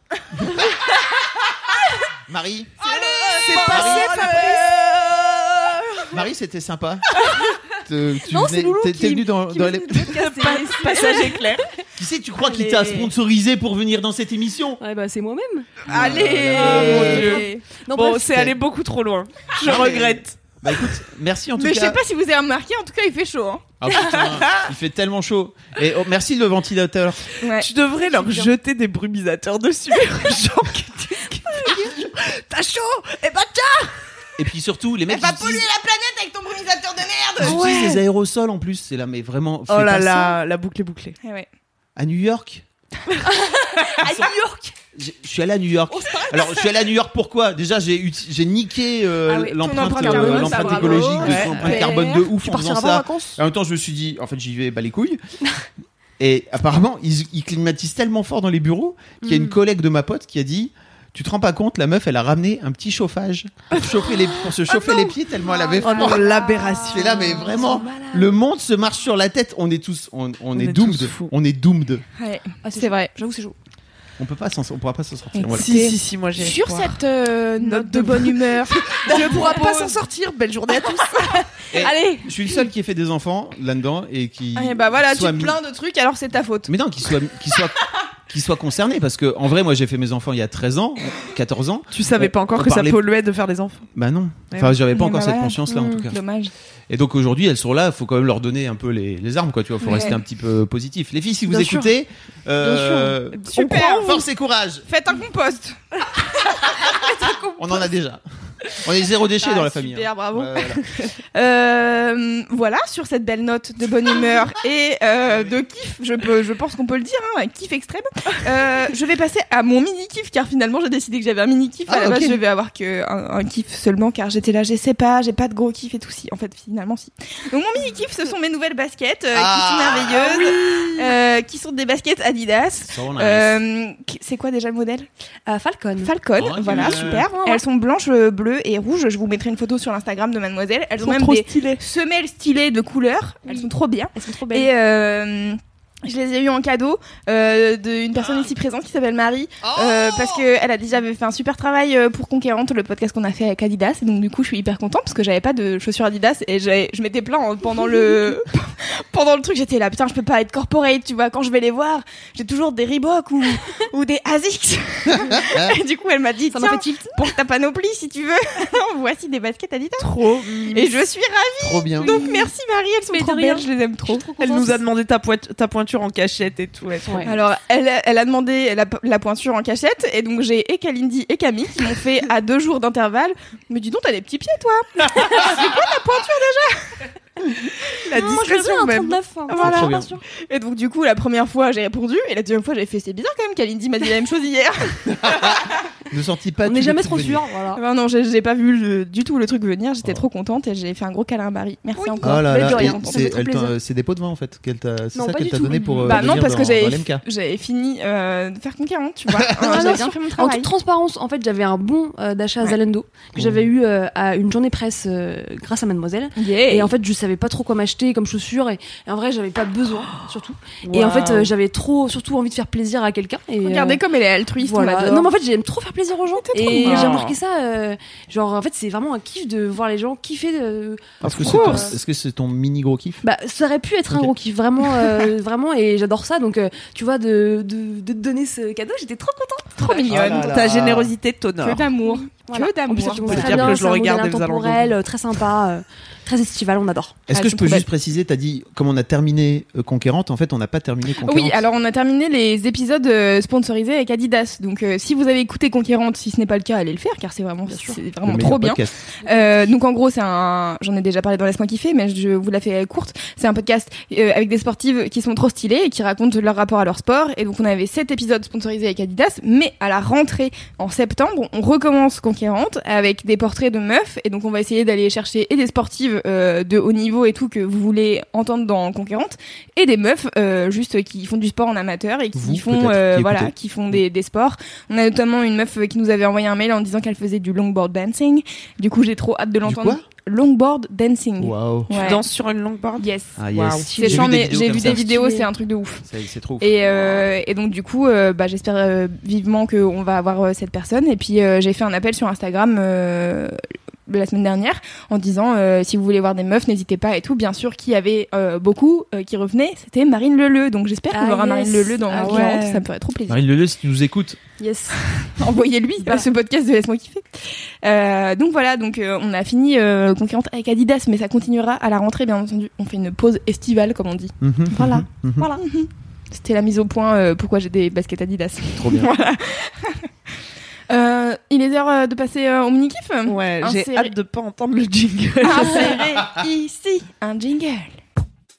Marie, C'est Marie, passé, Marie, c'était sympa. Te- tu Non, venais- c'est Loulou t'es- qui- T'es venu dans, qui dans veut les. nous podcast, c'est- c'est- Passage éclair. Qui c'est, tu crois qu'il Allez. t'a sponsorisé pour venir dans cette émission? Ouais, bah c'est moi-même. Allez. Oh, mon Dieu. Non, Bon, bref. c'est allé beaucoup trop loin. Je Non, mais- regrette. Bah écoute, merci en tout Mais je cas. sais pas si vous avez remarqué, en tout cas, il fait chaud. Hein. Ah putain, il fait tellement chaud. Et oh, merci le ventilateur. Ouais. Tu devrais leur bien. jeter des brumisateurs dessus. Genre qui disent qu'il fait chaud. T'as chaud? Eh ben tiens. Et puis surtout, les mecs. Elle va ils utilisent- polluer la planète avec ton brumisateur de Ils merde. utilisent des aérosols en plus. C'est là, mais vraiment. Oh fais là pas ça. là, la boucle est bouclée. Eh ouais. À New York, À New York. je suis allé à New York. Alors, je suis allé à New York pourquoi? Déjà, j'ai eu, j'ai niqué euh, ah oui, l'empreinte, empreinte euh, carbone, l'empreinte ça, écologique, bravo. de Ouais. son empreinte carbone de ouf Tu en faisant partiras pas en ça. vacances? En même temps, je me suis dit, en fait, j'y vais, bah les couilles. Et apparemment, ils, ils climatisent tellement fort dans les bureaux qu'il y a une collègue de ma pote qui a dit. Tu te rends pas compte, la meuf, elle a ramené un petit chauffage pour, chauffer les, pour se chauffer oh les pieds tellement elle avait Oh non, froid. l'aberration. C'est là, mais vraiment, le monde se marche sur la tête. On est tous, on, on, On est, est doomed. tous fous. On est doomed. Ouais, Ah, c'est vrai. J'avoue, c'est chaud. On peut pas, s'en, on pourra pas s'en sortir. Et Voilà. Si, si, si, moi j'ai Sur espoir. cette euh, note de bonne humeur, Je ne pourrai pas s'en sortir. Belle journée à tous. Et allez. Je suis le seul qui ait fait des enfants là-dedans et qui. Et bah voilà, tu soit te mis- plains de trucs, alors c'est ta faute. Mais non, qui soit, qui soit, qui soit concerné parce que en vrai, moi, j'ai fait mes enfants il y a treize ans, quatorze ans. Tu savais On- pas encore on que parlait- ça polluait de faire des enfants. Bah non. Ouais. Enfin, j'avais pas Mais encore bah cette voilà. conscience-là en Mmh, tout cas. Dommage. Et donc aujourd'hui, elles sont là, il faut quand même leur donner un peu les, les armes, quoi. Tu vois, faut Ouais. rester un petit peu positif. Les filles, si vous Bien sûr. écoutez, euh, Bien sûr. on croit en force et courage. Faites un compost. On en a déjà. On est zéro déchet Ah, dans la famille. super, hein. bravo. Ouais, voilà. Euh, voilà, sur cette belle note de bonne humeur et euh, de kiff, je, peux, je pense qu'on peut le dire, hein, un kiff extrême. Euh, je vais passer à mon mini kiff car finalement j'ai décidé que j'avais un mini kiff. À Ah, la base, ok. je vais avoir que un, un kiff seulement car j'étais là, je sais pas, j'ai pas de gros kiff et tout. Si, en fait, finalement, si. Donc mon mini kiff, ce sont mes nouvelles baskets euh, Ah, qui sont merveilleuses, euh, qui sont des baskets Adidas. So nice. Euh, c'est quoi déjà le modèle? Euh, Falcon. Falcon, Oh, voilà, yeah. super. Elles sont blanches, euh, bleues et rouges. Je vous mettrai une photo sur l'Instagram de Mademoiselle. Elles ont même des stylé. semelles stylées de couleurs. Elles sont trop bien. Elles sont trop belles. Et euh, je les ai eues en cadeau euh, d'une personne ici présente qui s'appelle Marie, euh, parce que elle a déjà fait un super travail euh, pour Conquérante, le podcast qu'on a fait avec Adidas. Et donc du coup, je suis hyper contente parce que j'avais pas de chaussures Adidas et j'avais- je m'étais plaint en- pendant le pendant le truc. J'étais là, putain, je peux pas être corporate, tu vois. Quand je vais les voir, j'ai toujours des Reebok ou ou des Asics. Et du coup, elle m'a dit, Ça m'a tiens, fait tilt. pour ta panoplie, si tu veux, voici des baskets Adidas. Trop. Et je suis ravie. Trop bien. Donc merci Marie, elles sont Mais trop de rien. belles, je les aime trop. Elle nous a demandé ta, poit- ta pointure en cachette et tout. Ouais, trop Ouais. bien. Alors, elle, elle a demandé la, la pointure en cachette, et donc j'ai et Kalindi et Camille qui m'ont fait à deux jours d'intervalle. Mais dis donc, t'as des petits pieds, toi. La Non, moi, je veux discrétion bien un même. trente-neuf. hein. Voilà. Trop bien. Et donc du coup, la première fois, j'ai répondu, et la deuxième fois, j'ai fait c'est bizarre quand même. Kalindi m'a dit la même chose hier. Ne sentis pas. On tous n'est les jamais trucs trop venir. sûr. Voilà. Ah non, j'ai j'ai pas vu le- du tout le truc venir. J'étais Oh. trop contente et j'ai fait un gros câlin à Marie. Merci encore. Oh là Mais là. de rien, Et ça c'est, fait trop elle t'a- plaisir. c'est des pots de vin en fait qu'elle t'a, c'est Non, ça pas qu'elle du t'a tout. donné pour. euh, Bah non, devenir parce que dans- j'avais dans l'M K. j'avais fini euh, de faire Conquérante, tu vois. Ah, Euh, non, j'avais bien sur- fait mon En travail. toute transparence, en fait, j'avais un bon euh, d'achat à Ouais. Zalando que Mmh. j'avais eu euh, à une journée presse euh, grâce à Mademoiselle. Yeah. Et en fait, je savais pas trop quoi m'acheter comme chaussures et, et en vrai, j'avais pas besoin, surtout. Et en fait, euh, j'avais trop, surtout envie de faire plaisir à quelqu'un. Et Regardez euh, comme elle est altruiste. on voilà. l'adore. Non, mais en fait, j'aime trop faire plaisir aux gens. T'es trop Et bien. j'ai remarqué ça. euh, genre, en fait, c'est vraiment un kiff de voir les gens kiffer. De... Est-ce que Of c'est ton- course. est-ce que c'est ton mini gros kiff? Bah, ça aurait pu être Ok. un gros kiff, vraiment, euh, vraiment, et j'adore ça. Donc, euh, tu vois, de, de, de te donner ce cadeau, j'étais trop contente. trop mignonne. Ah là là. Ta générosité t'honore. Que d'amour. Voilà. Que d'amour. En plus, ça tombe Faut très dire bien, que je c'est le un regarde modèle des alentours. intemporel, euh, très sympa, euh, très estival, on adore. Est-ce Ah, que elles je sont peux trop juste préciser, t'as dit, comme on a terminé euh, Conquérante, en fait, on n'a pas terminé Conquérante. Oui, alors on a terminé les épisodes euh, sponsorisés avec Adidas. Donc euh, si vous avez écouté Conquérante, si ce n'est pas le cas, allez le faire car c'est vraiment, c'est Le vraiment meilleur trop bien. podcast. Euh, donc en gros, c'est un, j'en ai déjà parlé dans Laisse-moi kiffer, mais je vous la fais courte. C'est un podcast euh, avec des sportives qui sont trop stylées et qui racontent leur rapport à leur sport. Et donc on avait sept épisodes sponsorisés avec Adidas, mais à la rentrée en septembre, on recommence Conquérante avec des portraits de meufs. Et donc on va essayer d'aller chercher et des sportives euh, de haut niveau et tout que vous voulez entendre dans Conquérante, et des meufs euh, juste qui font du sport en amateur et qui Vous, font peut-être, euh, qui voilà, écoutez. qui font des, des sports. On a notamment une meuf qui nous avait envoyé un mail en disant qu'elle faisait du longboard dancing. Du coup, j'ai trop hâte de l'entendre. quoi Longboard dancing. Waouh. Ouais. Tu danses sur une longboard. Yes. Ah Waouh. yes. C'est chiant, mais j'ai vu des vidéos, Stylé. c'est un truc de ouf. C'est, c'est trop ouf. Et, euh, et donc du coup, euh, bah, j'espère euh, vivement qu'on va avoir euh, cette personne. Et puis euh, j'ai fait un appel sur Instagram euh, la semaine dernière en disant euh, si vous voulez voir des meufs, n'hésitez pas et tout. Bien sûr, qui avait euh, beaucoup euh, qui revenaient, c'était Marine Leleu. Donc j'espère qu'on Ah, aura yes. Marine Leleu dans Ah Conquérante. ouais. Ça me ferait trop plaisir. Marine Leleu, si tu nous écoutes, Yes. Envoyez-lui à ce podcast de Laisse-moi kiffer. Euh, donc voilà, donc euh, on a fini euh, Conquérante avec Adidas, mais ça continuera à la rentrée, bien entendu. On fait une pause estivale, comme on dit. Mhm, Voilà. mhm, mhm. Voilà. C'était la mise au point euh, pourquoi j'ai des baskets Adidas. Trop bien. Voilà. Euh, il est l'heure euh, de passer euh, au mini-kiff. Ouais, j'ai Inséré- hâte de pas entendre le jingle. Inséré ici un jingle.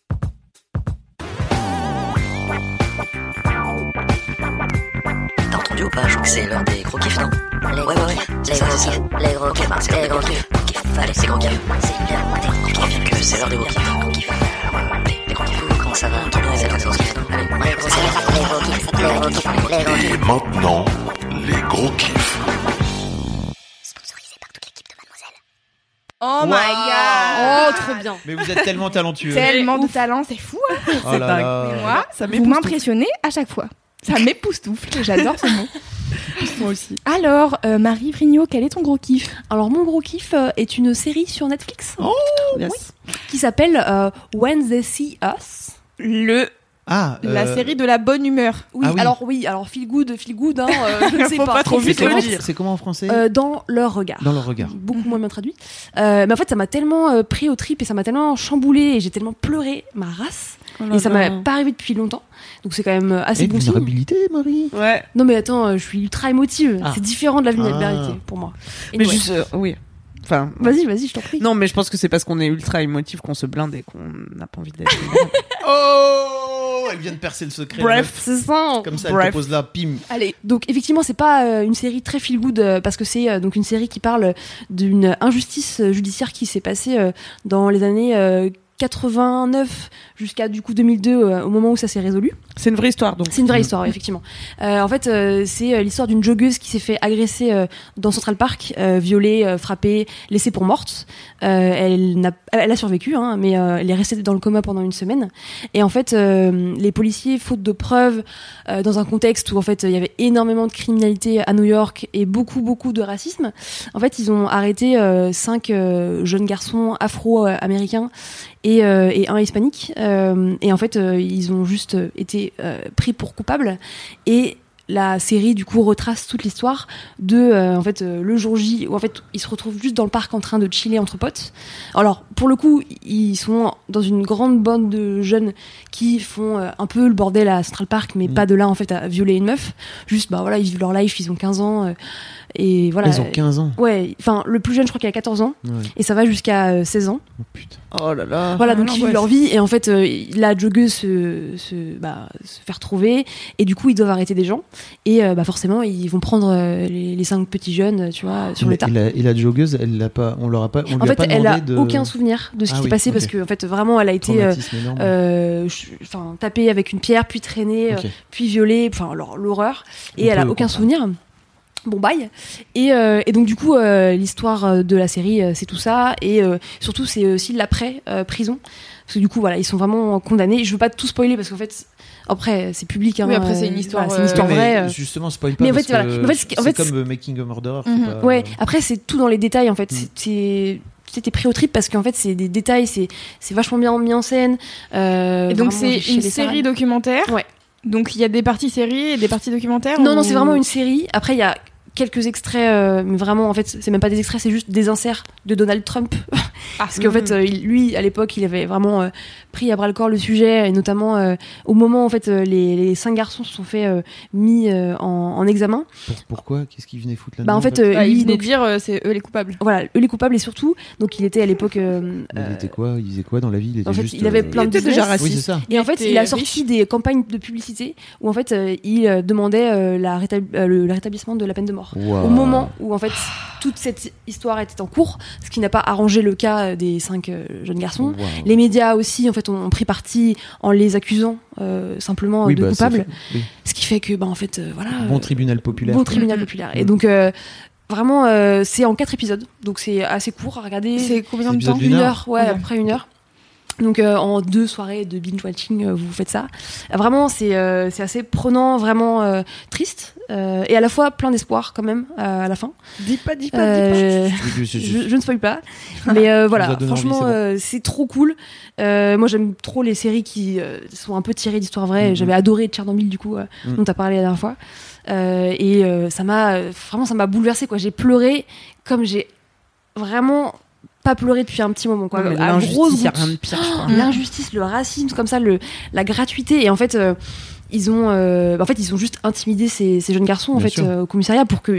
T'as entendu entendu ou pas? Je crois que c'est l'heure des gros kiffs, non? Les ouais, gros ouais, kiffs, les gros kiffs, les gros kiffs, c'est les gros kiffs. Allez, c'est gros kiffs. C'est l'heure des gros kiffs. Que c'est l'heure des gros kiffs. Gros kiffs. Les gros kiffs. Comment ça va? Tout le monde est là, gros kiffs. Allez, les gros kiffs, les gros kiffs, les gros kiffs, les gros kiffs. Et maintenant, les gros kiffs. Sponsorisé par toute l'équipe de Mademoiselle. Oh Wow. my god. Oh, trop bien. Mais vous êtes tellement talentueux. Tellement de talent, c'est fou. Hein. Oh là là. Mais moi, Ça vous m'époustoufle. m'impressionnez à chaque fois. Ça m'époustoufle. J'adore ce mot. Moi aussi. Alors, euh, Marie Vrigno, quel est ton gros kiff? Alors, mon gros kiff euh, est une série sur Netflix Oh, yes. qui s'appelle euh, When They See Us. Le Ah, la euh, série de la bonne humeur. Oui, Ah oui. alors oui, alors feel good, feel good, hein, euh, je ne sais Faut pas. pas trop Mais vite c'est le en dire. fait, c'est comment en français? euh, dans leur regard. Dans leur regard. Beaucoup moins bien traduit. Euh, mais en fait, ça m'a tellement euh, pris au trip et ça m'a tellement chamboulé et j'ai tellement pleuré ma race. Oh Et ça m'a pas arrivé depuis longtemps. Donc c'est quand même euh, assez Et bon signe. vulnérabilité, Marie. Ouais. Non mais attends, euh, je suis ultra émotive. Ah. C'est différent de la vulnérabilité Ah. pour moi. Mais Anyway. juste, euh, oui. Enfin. Vas-y, vas-y, je t'en prie. Non, mais je pense que c'est parce qu'on est ultra émotif qu'on se blinde et qu'on n'a pas envie d'être. Oh, elle vient de percer le secret. Bref. C'est ça. Comme ça, elle Bref. te pose là, pim. Allez, donc effectivement, c'est pas euh, une série très feel good euh, parce que c'est euh, donc une série qui parle d'une injustice euh, judiciaire qui s'est passée euh, dans les années euh, quatre-vingt-neuf jusqu'à du coup deux mille deux euh, au moment où ça s'est résolu. C'est une vraie histoire, donc. C'est une vraie histoire, effectivement. Euh, en fait, euh, c'est euh, l'histoire d'une joggeuse qui s'est fait agresser euh, dans Central Park, euh, violée, euh, frappée, laissée pour morte. Euh, elle, n'a, elle a survécu, hein, mais euh, elle est restée dans le coma pendant une semaine. Et en fait, euh, les policiers, faute de preuves, euh, dans un contexte où en fait il y avait énormément de criminalité à New York et beaucoup beaucoup de racisme, en fait ils ont arrêté euh, cinq euh, jeunes garçons afro-américains et, euh, et un hispanique. Euh, et en fait, euh, ils ont juste euh, été euh, pris pour coupables. Et la série, du coup, retrace toute l'histoire de, euh, en fait, euh, le jour J, où en fait, ils se retrouvent juste dans le parc en train de chiller entre potes. Alors, pour le coup, ils sont dans une grande bande de jeunes qui font euh, un peu le bordel à Central Park, mais mmh. pas de là, en fait, à violer une meuf. Juste, bah voilà, ils vivent leur life, ils ont quinze ans. Euh, et voilà. Ils ont quinze ans. Ouais, enfin, le plus jeune, je crois qu'il a quatorze ans. Ouais. Et ça va jusqu'à euh, seize ans. Oh putain. Oh là là. Voilà, Ah, donc non, ils vivent ouais. leur vie. Et en fait, euh, la joggeuse se, se, bah, se fait retrouver. Et du coup, ils doivent arrêter des gens. Et euh, bah, forcément, ils vont prendre euh, les, les cinq petits jeunes, tu vois, sur et le la, tas. et, la, et la joggeuse, elle l'a pas, on leur a pas, on lui En a fait, pas elle demandé a de... aucun souvenir de ce Ah qui s'est oui, passé ok. parce que en fait, vraiment, elle a été euh, Traumatisme énorme. euh, ch- enfin, tapée avec une pierre, puis traînée, Ok. euh, puis violée. Enfin, alors, l'horreur. Et On elle a peut aucun comprendre. souvenir. Bon bye. Et, euh, et donc du coup euh, l'histoire de la série euh, c'est tout ça et euh, surtout c'est aussi l'après euh, prison parce que du coup voilà ils sont vraiment condamnés. Je veux pas tout spoiler parce qu'en fait après c'est public. Hein, Oui, après, c'est une histoire, voilà, c'est une histoire Oui, mais vraie. euh. justement, spoil pas. Mais en parce fait, voilà. que Mais en fait, ce qui- en c'est fait, comme euh, Making a Murderer. faut Mhm. pas- Ouais. Après c'est tout dans les détails en fait. Mm. C'est- C'est c'était pris au trip parce qu'en fait c'est des détails, c'est c'est vachement bien mis en scène. Euh, Et donc, vraiment, c'est j'ai chié une les série salades. documentaire. Ouais. Donc, il y a des parties séries et des parties documentaires. Non ou- non c'est vraiment une série. Après il y a quelques extraits, euh, mais vraiment en fait c'est même pas des extraits, c'est juste des inserts de Donald Trump. Parce qu'en fait euh, il- lui à l'époque il avait vraiment euh, pris à bras le corps le sujet et notamment euh, au moment où en fait euh, les, les cinq garçons se sont fait euh, mis euh, en, en examen. Pour- pourquoi? Qu'est-ce qu'ils venaient foutre là? Bah en fait euh, Bah, lui il venait donc, de dire euh, c'est eux les coupables. voilà eux les coupables et surtout donc il était à l'époque euh, il euh, était quoi? Il faisait quoi dans la vie? Il était en fait juste, il avait euh, plein de il était business. déjà raciste. Oui, c'est ça. Et en fait, était il a riche. sorti des campagnes de publicité où en fait, euh, il euh, demandait euh, la rétab- euh, le, le rétablissement de la peine de mort. Waouh. Au moment où en fait toute cette histoire était en cours, ce qui n'a pas arrangé le cas euh, des cinq euh, jeunes garçons. Waouh. Les médias aussi en fait ont, ont pris parti en les accusant euh, simplement Oui, de bah, c'est coupables, fait. Oui. ce qui fait que bah en fait euh, voilà. Bon euh, tribunal populaire. bon quoi. tribunal Mhm. populaire. Et donc euh, vraiment euh, c'est en quatre épisodes, donc c'est assez court à regarder. C'est combien de Épisode temps d'une Une heure. heure, ouais, Ok. à peu près une heure. Donc euh, en deux soirées de binge watching, euh, vous faites ça. Euh, Vraiment, c'est euh, c'est assez prenant, vraiment euh, triste euh, et à la fois plein d'espoir quand même euh, à la fin. Dis pas, dis pas, dis pas. Euh, Je- je- je- je, je ne spoil pas, mais euh, nous a voilà, donné franchement, envie, c'est bon. euh, c'est trop cool. Euh, moi, j'aime trop les séries qui euh, sont un peu tirées d'histoires vraies. Mhm. J'avais adoré Tchernobyl du coup, euh, Mhm. dont t'as parlé la dernière fois, euh, et euh, ça m'a euh, vraiment, ça m'a bouleversée quoi. J'ai pleuré comme j'ai vraiment pas pleuré depuis un petit moment quoi. Mais À grosses l'injustice, y a gouttes. rien de pire, je crois. L'injustice, le racisme, comme ça, le, la gratuité. Et en fait, euh, ils ont, euh, en fait, ils ont juste intimidé ces, ces jeunes garçons en Bien fait sûr. euh, au commissariat pour qu'ils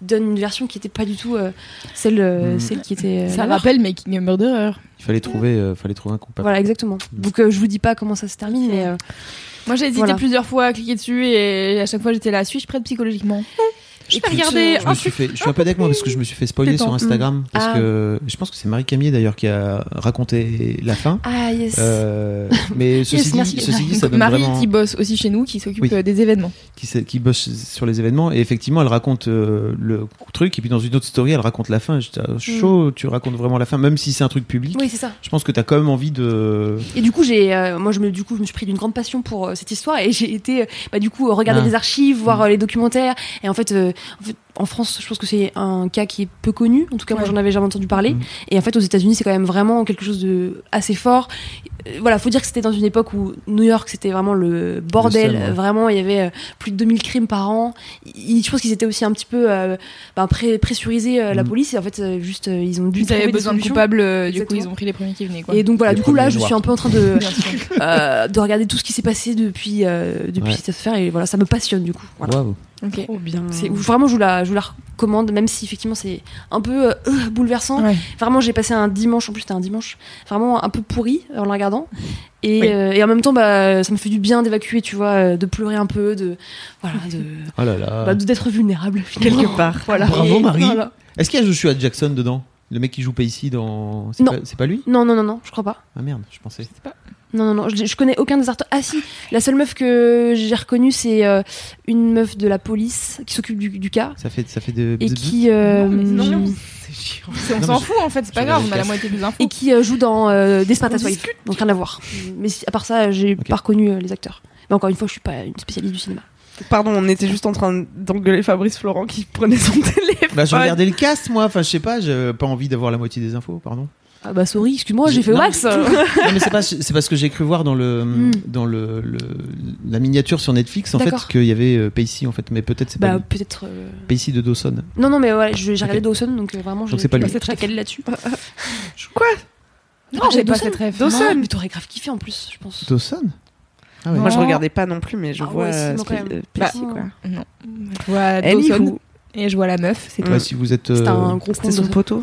donne une version qui était pas du tout euh, celle, euh, mmh. celle qui était. Ça rappelle Making a Murderer. Il fallait trouver, euh, fallait trouver un coupable. Voilà, exactement. Mmh. Donc euh, je vous dis pas comment ça se termine, mais. Euh, Moi j'ai hésité voilà. plusieurs fois à cliquer dessus et à chaque fois j'étais là, suis-je prête psychologiquement? Je vais regarder. Je, me suis fait, je suis un peu d'accord moi parce que je me suis fait spoiler sur Instagram. Mmh. Parce ah. que je pense que c'est Marie Camier d'ailleurs qui a raconté la fin. Ah, yes. Euh, mais ceci yes, dit, ceci dit ça donne Marie vraiment... qui bosse aussi chez nous, qui s'occupe oui. des événements. Qui, qui bosse sur les événements. Et effectivement, elle raconte euh, le truc. Et puis dans une autre story, elle raconte la fin. J'étais chaud, mmh. tu racontes vraiment la fin. Même si c'est un truc public. Oui, c'est ça. Je pense que t'as quand même envie de. Et du coup, j'ai, euh, moi, je me, du coup, je me suis pris d'une grande passion pour euh, cette histoire. Et j'ai été, bah, du coup, regarder ah. les archives, voir mmh. euh, les documentaires. Et en fait, euh, en fait en France, je pense que c'est un cas qui est peu connu. En tout cas, ouais. moi, j'en avais jamais entendu parler. Mmh. Et en fait, aux États-Unis, c'est quand même vraiment quelque chose de assez fort. Euh, voilà, faut dire que c'était dans une époque où New York, c'était vraiment le bordel. Le seul, ouais. Vraiment, il y avait euh, plus de deux mille crimes par an. Il, je pense qu'ils étaient aussi un petit peu euh, ben, pré- pressurisés euh, mmh. la police. Et en fait, euh, juste, euh, ils ont dû. Ils avaient besoin de coupables. Euh, du coup, ils ont pris les premiers qui venaient. Quoi. Et donc voilà, les du coup là, je noirs. suis un peu en train de euh, de regarder tout ce qui s'est passé depuis euh, depuis ouais. cette affaire. Et voilà, ça me passionne du coup. Voilà. Wow. Okay. Trop bien. C'est, vraiment, je vous, la, je vous la recommande, même si effectivement c'est un peu euh, bouleversant. Ouais. Vraiment, j'ai passé un dimanche, en plus c'était un dimanche, vraiment un peu pourri en la regardant. Et, oui. euh, et en même temps, bah, ça me fait du bien d'évacuer, tu vois, de pleurer un peu, de, voilà, de, oh là là. Bah, d'être vulnérable finalement. Quelque part. Voilà. Bravo et, Marie. Voilà. Est-ce qu'il y a Joshua Jackson dedans? Le mec qui joue Pacey dans. C'est non. Pas, c'est pas lui? Non, non, non, non, je crois pas. Ah merde, je pensais. C'est pas. Non, non, non, je, je connais aucun des acteurs. Ah si, la seule meuf que j'ai reconnue, c'est euh, une meuf de la police qui s'occupe du, du cas. Ça fait, ça fait de. Et qui. Euh, non, mais non, c'est chiant. C'est, on non, s'en fout en fait, c'est pas grave, on a la moitié des infos. Et qui euh, joue dans euh, Desperate Housewives, donc rien à voir. Mais à part ça, j'ai okay. pas reconnu euh, les acteurs. Mais encore une fois, je suis pas une spécialiste du cinéma. Pardon, on était juste en train d'engueuler Fabrice Florent qui prenait son téléphone. Bah, je regardais le cast, moi. Enfin, je sais pas, j'ai pas envie d'avoir la moitié des infos, pardon. Ah bah sorry, excuse-moi, j'ai, j'ai fait non, wax. non mais c'est pas, c'est parce que j'ai cru voir dans le mm. dans le, le la miniature sur Netflix en D'accord. fait qu'il y avait euh, Pacey en fait, mais peut-être c'est bah, pas peut-être euh... Pacey de Dawson. Non non mais ouais, j'ai, j'ai regardé okay. Dawson donc euh, vraiment donc c'est pas lui. Je très calé là-dessus. Quoi? Non, j'ai pas cette rêve. Dawson, mais t'aurais grave kiffé en plus, je pense. Dawson. Ah ouais. Moi je regardais pas non plus mais je ah vois ouais, euh, quand même. Pacey bah, quoi. Non. Je vois Dawson et je vois la meuf, c'est tout. Ouais, si vous êtes c'était un gros c'était son poteau.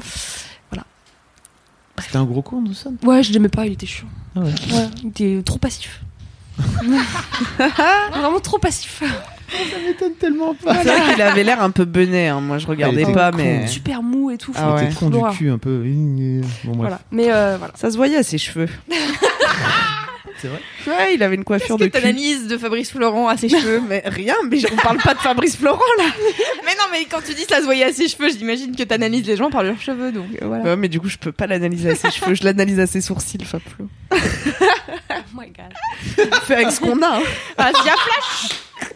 C'était un gros con, Dawson? Ouais, je l'aimais pas, il était chiant. Ah ouais. Ouais, il était trop passif. Vraiment trop passif. Ça m'étonne tellement pas. C'est vrai qu'il avait l'air un peu bené, hein. Moi je regardais pas, con, mais. Super mou et tout. Ah ouais. Il était con du cul un peu. Bon, bref. Voilà. Mais euh, voilà. Ça se voyait à ses cheveux. C'est vrai? Ouais, il avait une coiffure Qu'est-ce de que t'analyses de Fabrice Florent à ses cheveux? Mais rien, mais on parle pas de Fabrice Florent là. Mais non, mais quand tu dis ça se voyait à ses cheveux, j'imagine que t'analyses les gens par leurs cheveux, donc euh, voilà. Ouais, mais du coup, je peux pas l'analyser à ses cheveux, je l'analyse à ses sourcils, Fablo. Oh my god. On fait avec ce qu'on a. Hein. Ah, s'il y a flash.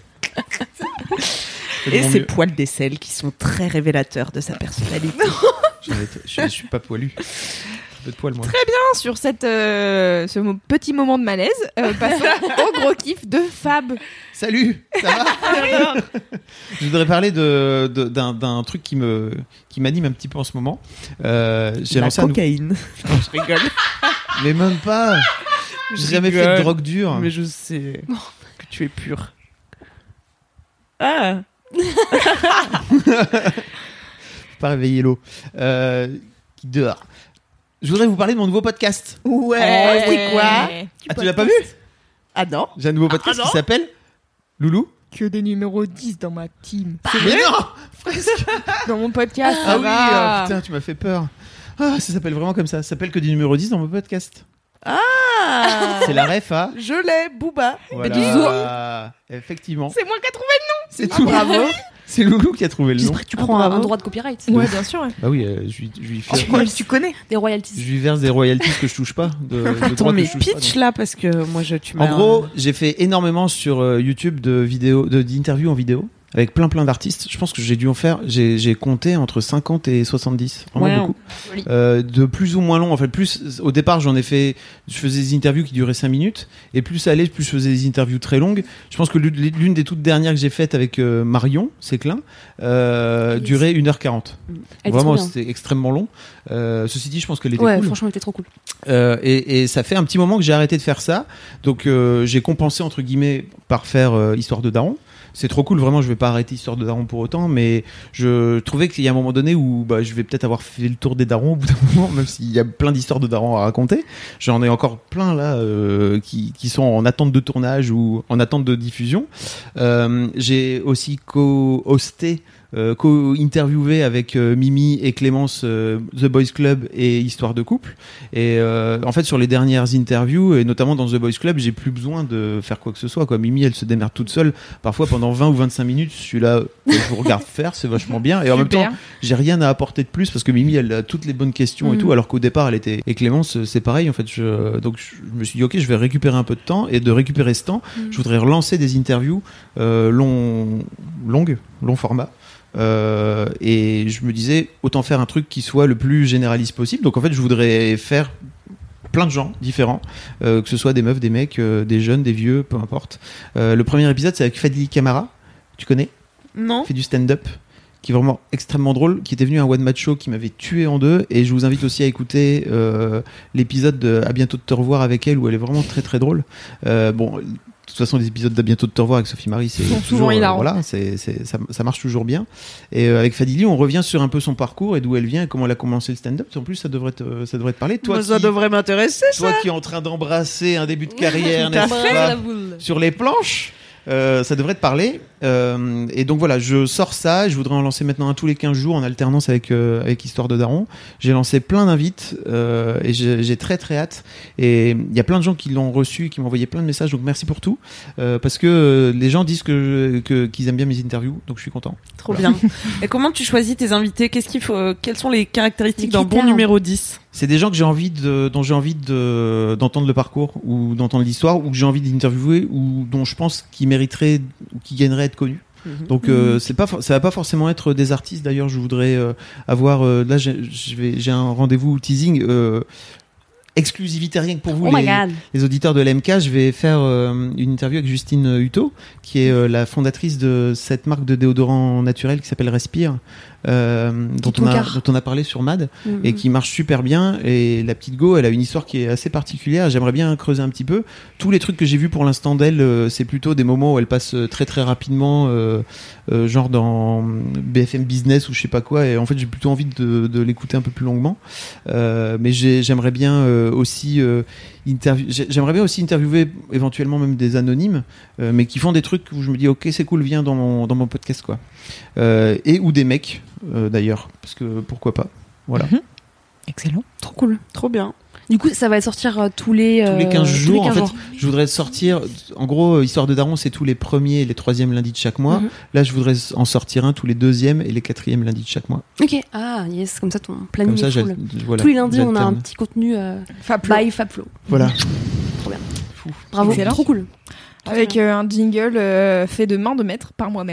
Et ses poils d'aisselle qui sont très révélateurs de sa personnalité. je, je suis pas poilu. De poil, moi. Très bien, sur cette, euh, ce petit moment de malaise, euh, passons au gros kiff de Fab. Salut, ça va? Je voudrais parler de, de, d'un, d'un truc qui, me, qui m'anime un petit peu en ce moment. Euh, j'ai La lancé cocaïne. Un... Non, je rigole. Mais même pas. J'ai jamais fait de drogue dure. Mais je sais que tu es pur. Ah. Faut pas réveiller l'eau. Euh, qui dehors. Je voudrais vous parler de mon nouveau podcast. Ouais, oh, c'est quoi? Ah, tu l'as pas vu? Ah non. J'ai un nouveau podcast ah, qui s'appelle Loulou. Que des numéros dix dans ma team. C'est Mais non. Dans mon podcast. Ah, ah oui, oh, putain, tu m'as fait peur. Ah, ça s'appelle vraiment comme ça. Ça s'appelle que des numéros dix dans mon podcast. Ah. C'est la ref, hein. Je l'ai, Booba. Voilà. Effectivement. C'est moi qui a trouvé le nom. C'est tout. Ah, bravo. C'est Loulou qui a trouvé le nom. J'espère que tu prends ah, un, un droit de copyright. Ouais, bien sûr. Ouais. Bah oui, euh, je lui, je lui fais. Oh, tu connais des royalties. Je lui verse des royalties que je touche pas. De, de Attends, mais que pitch pas, là, parce que moi, je, tu m'as. En gros, j'ai fait énormément sur euh, YouTube de vidéos, de, d'interviews en vidéo. Avec plein plein d'artistes. Je pense que j'ai dû en faire, j'ai, j'ai compté entre cinquante et soixante-dix. Vraiment ouais, beaucoup. Euh, de plus ou moins long. En fait, plus, au départ, j'en ai fait, je faisais des interviews qui duraient cinq minutes. Et plus ça allait, plus je faisais des interviews très longues. Je pense que l'une des toutes dernières que j'ai faites avec euh, Marion Séclin, euh, durait une heure quarante. Vraiment, c'était extrêmement long. Euh, ceci dit, je pense qu'elle était ouais, cool. Franchement, elle était trop cool. Euh, et, et ça fait un petit moment que j'ai arrêté de faire ça. Donc, euh, j'ai compensé, entre guillemets, par faire euh, Histoire de Daron. c'est trop cool, vraiment. Je vais pas arrêter Histoire de Daron pour autant, mais je trouvais qu'il y a un moment donné où bah, je vais peut-être avoir fait le tour des darons au bout d'un moment, même s'il y a plein d'histoires de darons à raconter. J'en ai encore plein là euh, qui, qui sont en attente de tournage ou en attente de diffusion. Euh, j'ai aussi co-hosté Euh, co-interviewé avec euh, Mimi et Clémence euh, The Boys Club et Histoire de couple, et euh, en fait sur les dernières interviews et notamment dans The Boys Club, j'ai plus besoin de faire quoi que ce soit quoi. Mimi elle se démerde toute seule parfois pendant vingt ou vingt-cinq minutes, je suis là, je vous regarde faire, c'est vachement bien, et en Super. Même temps j'ai rien à apporter de plus parce que Mimi elle a toutes les bonnes questions mmh. et tout, alors qu'au départ elle était, et Clémence c'est pareil en fait. Je... donc je me suis dit ok, je vais récupérer un peu de temps, et de récupérer ce temps mmh. je voudrais relancer des interviews euh, long... longues long format. Euh, et je me disais autant faire un truc qui soit le plus généraliste possible. Donc en fait je voudrais faire plein de gens différents, euh, que ce soit des meufs, des mecs, euh, des jeunes, des vieux, peu importe. Euh, le premier épisode c'est avec Fadili Camara, tu connais? Non. Fait du stand-up, qui est vraiment extrêmement drôle, qui était venu à un one match show qui m'avait tué en deux, et je vous invite aussi à écouter euh, l'épisode de À bientôt de te revoir avec elle, où elle est vraiment très très drôle. Euh, bon, de toute façon les épisodes d'À bientôt de te revoir avec Sophie Marie c'est toujours, toujours euh, voilà, c'est, c'est, ça, ça marche toujours bien. Et euh, avec Fadili on revient sur un peu son parcours et d'où elle vient et comment elle a commencé le stand-up. En plus ça devrait te, ça devrait te parler. Toi, Moi, qui, ça devrait m'intéresser. Toi ça. qui es en train d'embrasser un début de carrière, n'est-ce pas, sur les planches. Euh, ça devrait te parler. Euh, et donc voilà, je sors ça. Je voudrais en lancer maintenant un tous les quinze jours en alternance avec, euh, avec Histoire de Daron. J'ai lancé plein d'invites euh, et j'ai, j'ai très très hâte. Et il y a plein de gens qui l'ont reçu, qui m'ont envoyé plein de messages. Donc merci pour tout. Euh, parce que euh, les gens disent que, que, qu'ils aiment bien mes interviews. Donc je suis content. Trop voilà. bien. Et comment tu choisis tes invités? Qu'est-ce qu'il faut, quelles sont les caractéristiques d'un bon numéro dix? C'est des gens que j'ai envie de, dont j'ai envie de, d'entendre le parcours ou d'entendre l'histoire, ou que j'ai envie d'interviewer, ou dont je pense qu'ils mériteraient ou qui gagneraient à être connus. Mmh. Donc euh, c'est pas, ça va pas forcément être des artistes. D'ailleurs, je voudrais euh, avoir euh, là, j'ai, je vais, j'ai un rendez-vous teasing. Euh, exclusivité rien que pour vous, oh les, les auditeurs de l'M K. Je vais faire euh, une interview avec Justine Hutto, qui est euh, la fondatrice de cette marque de déodorant naturel qui s'appelle Respire, euh, dont, on a, dont on a parlé sur Mad, mmh. et qui marche super bien. Et la petite Go, elle a une histoire qui est assez particulière. J'aimerais bien creuser un petit peu. Tous les trucs que j'ai vus pour l'instant d'elle, euh, c'est plutôt des moments où elle passe très très rapidement, euh, euh, genre dans B F M Business ou je sais pas quoi. Et en fait, j'ai plutôt envie de, de l'écouter un peu plus longuement. Euh, mais j'ai, j'aimerais bien euh, aussi euh, interview... j'aimerais bien aussi interviewer éventuellement même des anonymes, euh, mais qui font des trucs où je me dis ok, c'est cool, viens dans mon dans mon podcast quoi. Euh, et ou des mecs euh, d'ailleurs, parce que pourquoi pas. Voilà. Mm-hmm. Excellent. Trop cool. Trop bien. Du coup, ça va sortir euh, tous les euh, tous les quinze jours. Les quinze en fait, jours. Je voudrais sortir. En gros, Histoire de Daron, c'est tous les premiers et les troisièmes lundis de chaque mois. Mm-hmm. Là, je voudrais en sortir un tous les deuxièmes et les quatrièmes lundis de chaque mois. Ok. Ah, yes. Comme ça, ton planning comme ça, est full. Voilà, tous les lundis, on a un petit contenu euh, by Fabflo. Voilà. Trop bien. Fou. Bravo. Excellent. Trop cool. Avec euh, un jingle euh, fait de main de maître par moi-même.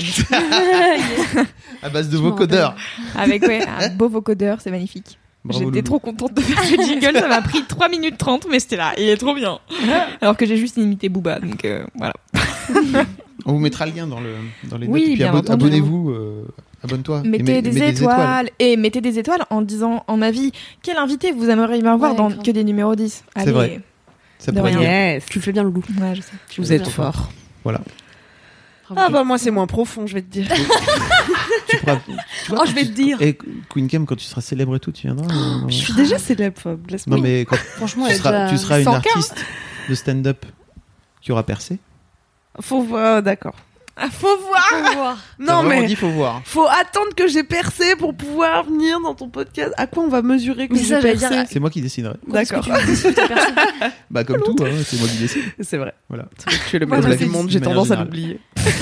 À base de vocodeurs. Avec ouais, un beau vocodeur, c'est magnifique. Bravo, J'étais Loulou. trop contente de faire ce jingle, ça m'a pris trois minutes trente, mais c'était là, il est trop bien. Alors que j'ai juste imité Booba, donc euh, voilà. On vous mettra le lien dans, le, dans les oui, notes. Et puis bien abo- entendu. abonnez-vous, euh, abonne-toi. Mettez et des, mets, étoiles, des étoiles. et mettez des étoiles en disant en avis quel invité vous aimeriez bien voir ouais, dans grave. que des numéros dix. C'est Allez. vrai. Ça De pourrait rien. être bien. Yes. Tu le fais bien, Loulou. Ouais, je sais. Tu vous êtes fort. Voilà. Ah bah moi c'est moins profond, je vais te dire. Tu pourras, tu vois, Oh, je vais te dire. Et Queen Cam, quand tu seras célèbre et tout, tu viendras. Oh, je suis déjà célèbre, Fab. Laisse-moi. Non mais quand Franchement, tu elle seras, est tu déjà seras une cent quinze. artiste de stand-up qui aura percé. Faut voir, d'accord. Ah, faut voir. Faut voir. Non On mais dit faut voir. faut attendre que j'ai percé pour pouvoir venir dans ton podcast. À quoi on va mesurer que Mais j'ai ça, j'allais percé? dire- C'est moi qui déciderai. D'accord. Bah comme tout, hein, c'est moi qui décide. C'est vrai. Voilà. C'est vrai que tu es le Voilà, maître la du vie, monde, de j'ai manière tendance à générale. l'oublier.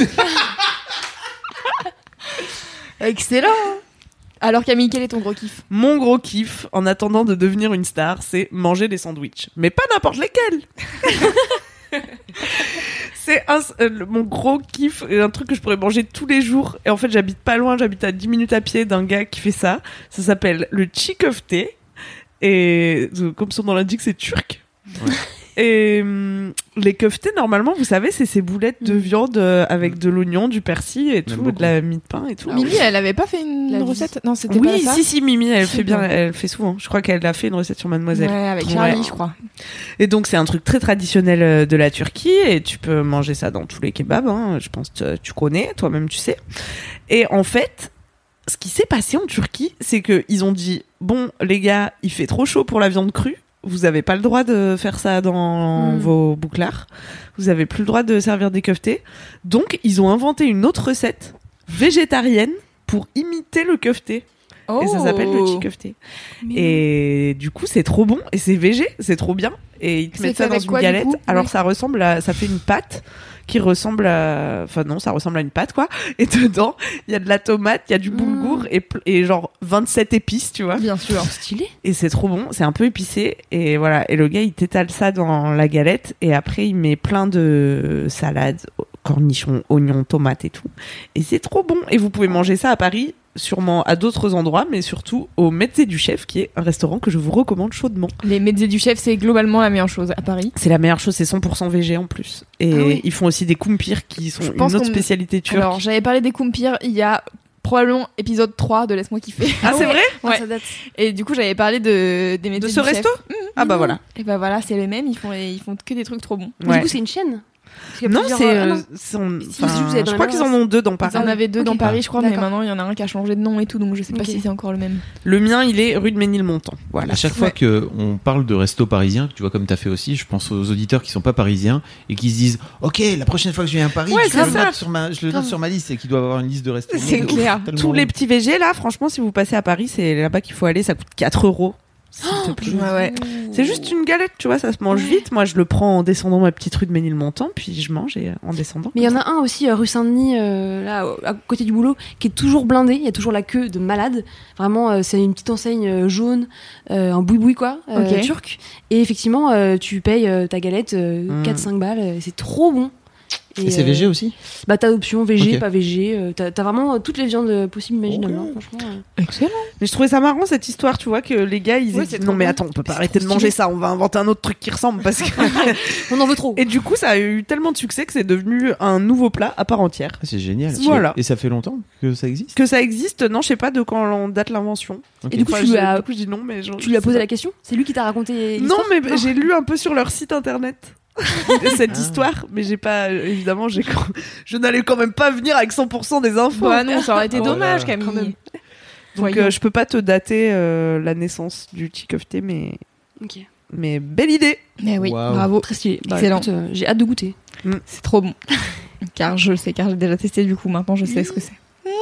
Excellent. Alors Camille, quel est ton gros kiff? Mon gros kiff, en attendant de devenir une star, c'est manger des sandwichs. Mais pas n'importe lesquels. C'est un, euh, le- mon gros kiff, et un truc que je pourrais manger tous les jours. Et en fait, j'habite pas loin, j'habite à dix minutes à pied d'un gars qui fait ça. Ça s'appelle le çiğ köfte. Et euh, comme son nom l'indique, c'est turc. Ouais. Et hum, les keftés, normalement, vous savez, c'est ces boulettes de viande euh, avec de l'oignon, du persil et tout, de la mie de pain et tout. Ah, Mimi, elle avait pas fait une La recette Non, c'était oui, pas ça. si, si, Mimi, elle Si, fait bien, bon. elle fait souvent. Je crois qu'elle a fait une recette sur Mademoiselle. Ouais, avec Ouais. Charlie, je crois. Et donc, c'est un truc très traditionnel euh, de la Turquie et tu peux manger ça dans tous les kebabs. Hein. Je pense que tu connais, toi-même, tu sais. Et en fait, ce qui s'est passé en Turquie, c'est qu'ils ont dit bon, les gars, il fait trop chaud pour la viande crue. Vous avez pas le droit de faire ça dans Mm. vos bouclards. Vous avez plus le droit de servir des keftés. Donc, ils ont inventé une autre recette végétarienne pour imiter le kefté. Oh. Et ça s'appelle le chikefté. Et du coup, c'est trop bon. Et c'est végé, c'est trop bien. Et ils te C'est mettent fait ça dans avec une quoi, du galette. coup Alors, Oui. ça ressemble à, ça fait une pâte qui ressemble à, enfin non, ça ressemble à une pâte, quoi. Et dedans, il y a de la tomate, il y a du boulgour et, pl- et genre vingt-sept épices, tu vois. Bien sûr. Stylé. Et c'est trop bon, c'est un peu épicé. Et voilà. Et le gars, il t'étale ça dans la galette. Et après, il met plein de salades, cornichons, oignons, tomates et tout. Et c'est trop bon. Et vous pouvez manger ça à Paris, sûrement à d'autres endroits, mais surtout au Mezze du Chef, qui est un restaurant que je vous recommande chaudement. Les Mezze du Chef, c'est globalement la meilleure chose à Paris. C'est la meilleure chose, c'est cent pour cent végé en plus. Et Ah oui. ils font aussi des kumpirs qui sont Je une pense autre qu'on- spécialité turque. Alors, j'avais parlé des kumpirs il y a probablement épisode trois de Laisse-moi kiffer. Ah, c'est vrai Ouais. Ça date. Et du coup, j'avais parlé de des Mezze De du ce Chef. resto Ah bah voilà. Et bah voilà, c'est les mêmes, ils font, ils font que des trucs trop bons. Mais Ouais. Du coup, c'est une chaîne. Parce qu'il y a Non, plusieurs- c'est. ah, euh, non. c'est en- Si, enfin, si, vous avez dans je la crois même qu'ils en ont deux dans Ils Paris. en avaient deux Ok. dans Paris, je crois, mais D'accord. maintenant il y en a un qui a changé de nom et tout, donc je sais pas Ok. si c'est encore le même. Le mien, il est rue de Ménilmontant. Voilà. À chaque fois que on parle de resto parisien, tu vois comme t'as fait aussi, je pense aux auditeurs qui sont pas parisiens et qui se disent OK, la prochaine fois que je viens à Paris, Ouais, je, c'est le ça. note sur ma, je le note sur ma liste et qu'ils doivent avoir une liste de restos. C'est De ouf, clair. tellement Tous les bon. petits V G là, franchement, si vous passez à Paris, c'est là-bas qu'il faut aller. Ça coûte quatre euros. S'il te plaît. Ouais, ouais. C'est juste une galette, tu vois, ça se mange vite. Moi, je le prends en descendant ma petite rue de Ménilmontant, puis je mange et, euh, en descendant. Mais il y en a un aussi, euh, rue Saint-Denis, euh, là, au- à côté du boulot, qui est toujours blindé. Il y a toujours la queue de malade. Vraiment, euh, c'est une petite enseigne euh, jaune, euh, un boui-boui, quoi, euh, Ok. turc. Et effectivement, euh, tu payes euh, ta galette euh, Mm. quatre cinq balles. euh, C'est trop bon. Et c'est euh, végé aussi Bah, t'as option végé, Ok. pas végé. euh, t'as, t'as vraiment euh, toutes les viandes possibles, imaginables. Ok. hein, franchement. euh. Excellent. Mais je trouvais ça marrant cette histoire, tu vois, que les gars ils Ouais, aient c'est dit trop non mais bon. attends, on peut pas C'est arrêter de trop manger stylé. ça, on va inventer un autre truc qui ressemble parce que. On en veut trop. Et du coup, ça a eu tellement de succès que c'est devenu un nouveau plat à part entière. Ah, c'est génial. Voilà. Et ça fait longtemps que ça existe Que ça existe, non, je sais pas de quand on date l'invention. Ok. Et du coup, Enfin, tu je- lui as- du coup, je dis non, mais je- Tu lui as je posé sais la question C'est lui qui t'a raconté pas. Non, l'histoire mais j'ai lu un peu sur leur site internet cette Ah. histoire, mais j'ai pas, évidemment, j'ai, je n'allais quand même pas venir avec cent pour cent des infos. Bah non, ça aurait été Oh dommage, là. Camille. Quand même. Donc Voyons. euh, je peux pas te dater euh, la naissance du chikofté, mais Ok. mais belle idée. Mais oui, Waouh. bravo. Très stylé. Bah, Excellent. écoute, euh, j'ai hâte de goûter. C'est trop bon. Car je le sais, car j'ai déjà testé du coup, maintenant je sais ce que c'est.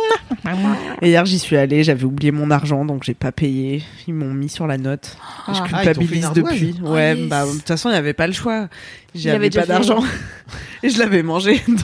Et hier j'y suis allée, j'avais oublié mon argent donc j'ai pas payé. Ils m'ont mis sur la note. Ah. Je Ah, ils t'ont fait culpabilise une ardoise. depuis. Oh, Ouais, yes. bah de toute façon il y avait pas le choix. Il J'avais avait pas déjà fait, d'argent et je l'avais mangé. Donc,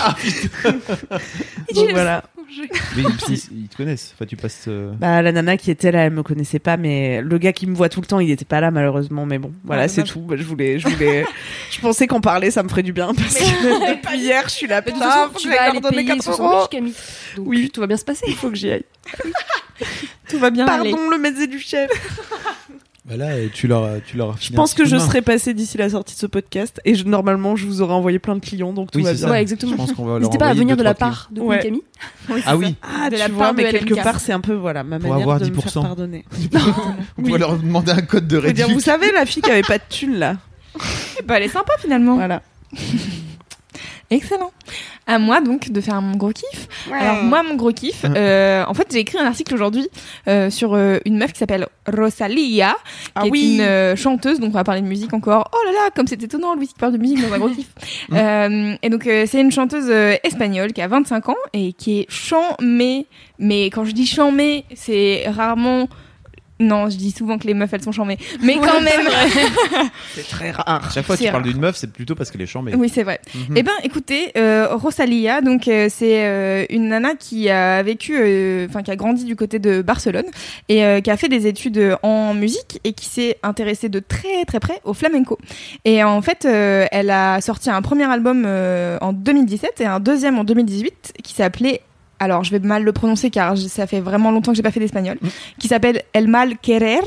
donc voilà. Mais ils, ils- ils te connaissent. Enfin, tu passes. euh, Bah la nana qui était là, elle me connaissait pas, mais le gars qui me voit tout le temps, il était pas là malheureusement. Mais bon, voilà, Ah, c'est dommage. tout. Bah, je voulais, je voulais, je pensais qu'en parler, ça me ferait du bien parce que depuis hier, je suis là. Mais de toute Putain, façon, faut que tu j'aille vas leur aller donner payer quatre soixante euros. Camille. Donc, Oui. tout va bien se passer. Il faut que j'y aille. Tout va bien aller. Pardon, le médecin du chef. Bah là, tu leur, tu leur. Je pense que je serai passé d'ici la sortie de ce podcast et je, normalement, je vous aurai envoyé plein de clients, donc tout Oui, va c'est bien. ça. Ouais, exactement. Je pense qu'on va leur N'hésitez pas à envoyer venir deux, de la trois part de Ouais. Camille. Ah oui. Ah, De tu la vois, part de mais L M K. quelque part, c'est un peu voilà ma Pour manière avoir de dix me pour faire cent. pardonner. On va leur demander un code de Je veux dire, réduction. vous savez, la fille qui avait pas de thune là. Bah, elle est sympa finalement. Voilà. Excellent. À moi donc de faire mon gros kiff. Alors moi mon gros kiff, euh, en fait j'ai écrit un article aujourd'hui euh, sur euh, une meuf qui s'appelle Rosalía, qui Ah est oui. une euh, chanteuse, donc on va parler de musique encore. Oh là là, comme c'est étonnant, Louis qui parle de musique dans un gros kiff. Euh, et donc euh, c'est une chanteuse euh, espagnole qui a vingt-cinq ans et qui est chamée. Mais quand je dis chamée, c'est rarement... Non, je dis souvent que les meufs elles sont chamées, mais quand même. C'est très rare. Chaque fois que C'est tu parles rare. d'une meuf, c'est plutôt parce qu'elle est chambée. Oui, c'est vrai. Mhm. Eh ben, écoutez, euh, Rosalía, donc euh, c'est euh, une nana qui a vécu, euh, enfin qui a grandi du côté de Barcelone et euh, qui a fait des études en musique et qui s'est intéressée de très très près au flamenco. Et en fait, euh, elle a sorti un premier album euh, en deux mille dix-sept et un deuxième en deux mille dix-huit qui s'appelait, alors je vais mal le prononcer car je- ça fait vraiment longtemps que j'ai pas fait d'espagnol, qui s'appelle El Mal Querer.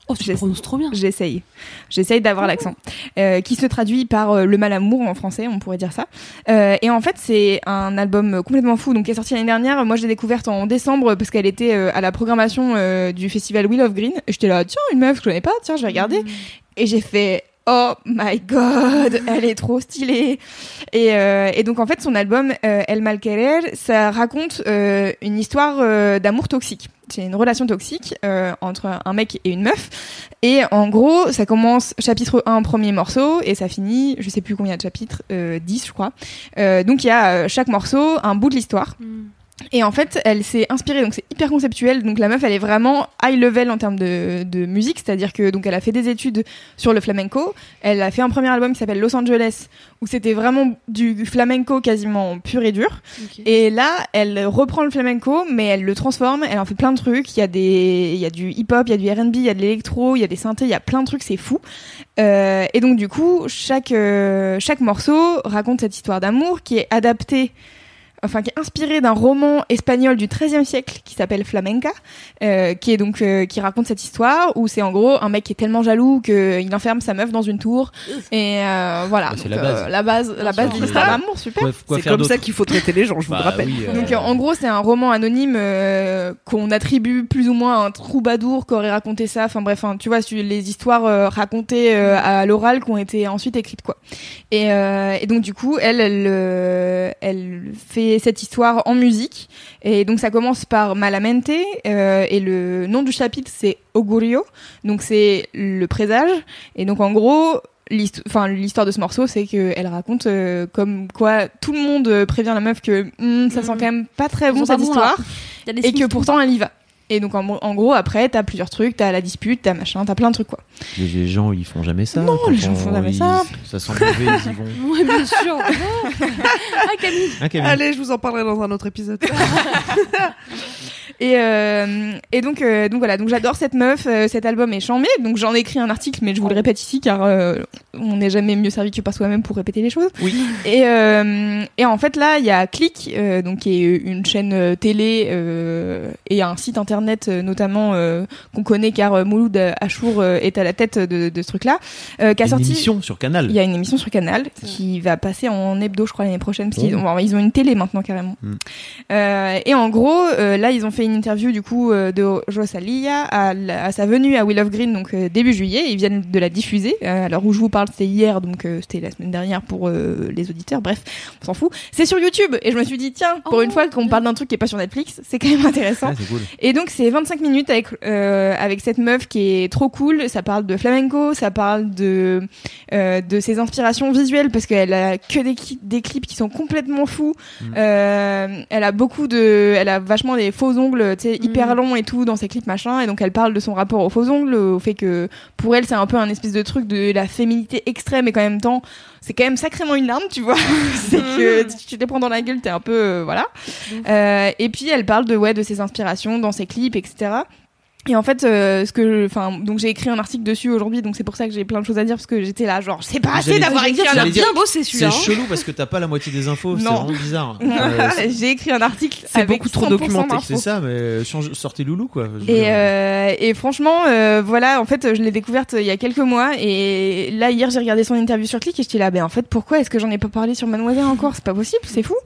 Oh, tu prononces trop bien. J'essaye. J'essaye d'avoir oh. l'accent. Euh, qui se traduit par euh, le mal amour en français, on pourrait dire ça. Euh, et en fait, c'est un album complètement fou, donc qui est sorti l'année dernière. Moi, je l'ai découverte en décembre parce qu'elle était euh, à la programmation euh, du festival Wheel of Green. Et j'étais là, tiens, une meuf que je connais pas, tiens, je vais regarder. Mmh. Et j'ai fait, oh my god, elle est trop stylée. Et, euh, et donc en fait, son album euh, El Mal Querer, ça raconte euh, une histoire euh, d'amour toxique. C'est une relation toxique euh, entre un mec et une meuf. Et en gros, ça commence chapitre un, premier morceau, et ça finit, je sais plus combien de chapitres, euh, dix je crois. Euh, donc il y a euh, chaque morceau un bout de l'histoire. Mm. Et en fait, elle s'est inspirée, donc c'est hyper conceptuel. Donc la meuf, elle est vraiment high level en termes de, de musique, c'est-à-dire que donc elle a fait des études sur le flamenco. Elle a fait un premier album qui s'appelle Los Angeles, où c'était vraiment du flamenco quasiment pur et dur. Okay. Et là, elle reprend le flamenco, mais elle le transforme. Elle en fait plein de trucs. Il y a des, il y a du hip-hop, il y a du R and B, il y a de l'électro, il y a des synthés, il y a plein de trucs. C'est fou. Euh, et donc du coup, chaque euh, chaque morceau raconte cette histoire d'amour qui est adaptée. Enfin, qui est inspiré d'un roman espagnol du treizième siècle qui s'appelle Flamenca, euh, qui est donc euh, qui raconte cette histoire où c'est en gros un mec qui est tellement jaloux qu'il enferme sa meuf dans une tour et euh, voilà. Bah, c'est donc, la base. Euh, la base, la base de l'histoire d'amour, super. Quoi, quoi c'est comme d'autre ça qu'il faut traiter les gens, je bah, vous le rappelle. Oui, euh... Donc euh, en gros, c'est un roman anonyme euh, qu'on attribue plus ou moins à un troubadour qui aurait raconté ça. Enfin bref, hein, tu vois, les histoires euh, racontées euh, à l'oral qui ont été ensuite écrites quoi. Et, euh, et donc du coup, elle, elle, euh, elle fait cette histoire en musique, et donc ça commence par Malamente, euh, et le nom du chapitre c'est Augurio, donc c'est le présage, et donc en gros l'histoire, enfin l'histoire de ce morceau c'est que elle raconte euh, comme quoi tout le monde prévient la meuf que mm, ça sent quand même pas très bon cette histoire, bon, et que pourtant elle y va. Et donc en, en gros après t'as plusieurs trucs, t'as la dispute, t'as machin, t'as plein de trucs quoi. Les, les gens ils font jamais ça. Non, les gens font jamais ils, ça. Ça sent mauvais, ils y vont. Ouais, bien sûr. Ah Camille. Ah, Camille. Allez, je vous en parlerai dans un autre épisode. Et, euh, et donc, euh, donc voilà, donc j'adore cette meuf, euh, cet album est chambé, donc j'en ai écrit un article, mais je vous le répète ici car euh, on n'est jamais mieux servi que par soi-même pour répéter les choses. Oui. Et, euh, et en fait là, il y a Click, euh, donc qui est une chaîne télé euh, et un site internet euh, notamment euh, qu'on connaît car euh, Mouloud Achour euh, est à la tête de, de ce truc-là, euh, qui a une sorti. Une émission sur Canal. Il y a une émission sur Canal qui va passer en hebdo, je crois l'année prochaine, parce qu'ils ont, ils ont une télé maintenant carrément. Mm. Euh, et en gros, euh, là ils ont fait une interview du coup de Rosalía à, la, à sa venue à Wheel of Green, donc euh, début juillet. Ils viennent de la diffuser. Euh, alors où je vous parle, c'était hier, donc euh, c'était la semaine dernière pour euh, les auditeurs. Bref, on s'en fout. C'est sur YouTube. Et je me suis dit, tiens, pour oh, une fois qu'on parle d'un truc qui est pas sur Netflix, c'est quand même intéressant. Ouais, c'est cool. Et donc c'est vingt-cinq minutes avec euh, avec cette meuf qui est trop cool. Ça parle de flamenco, ça parle de euh, de ses inspirations visuelles parce qu'elle a que des, des clips qui sont complètement fous. Mm. Euh, elle a beaucoup de, elle a vachement des faux ongles, tu sais, hyper long et tout dans ses clips machin, et donc elle parle de son rapport aux faux ongles, au fait que pour elle c'est un peu un espèce de truc de la féminité extrême, et qu'en même temps c'est quand même sacrément une larme, tu vois. C'est que tu te les prends dans la gueule, t'es un peu euh, voilà. Euh, et puis elle parle de ouais de ses inspirations dans ses clips, et cetera. Et en fait, euh, ce que, enfin, donc j'ai écrit un article dessus aujourd'hui, donc c'est pour ça que j'ai plein de choses à dire, parce que j'étais là, genre, c'est pas assez d'avoir écrit un article. Bien bossé celui-là. C'est chelou parce que t'as pas la moitié des infos, non. C'est vraiment bizarre. Euh, j'ai écrit un article, c'est avec beaucoup trop documenté. C'est ça, mais change, sortez Loulou quoi. Et, euh, et franchement, euh, voilà, en fait, je l'ai découverte il y a quelques mois, et là hier j'ai regardé son interview sur Click et j'étais là, ben en fait, pourquoi est-ce que j'en ai pas parlé sur Mademoiselle encore? C'est pas possible, c'est fou.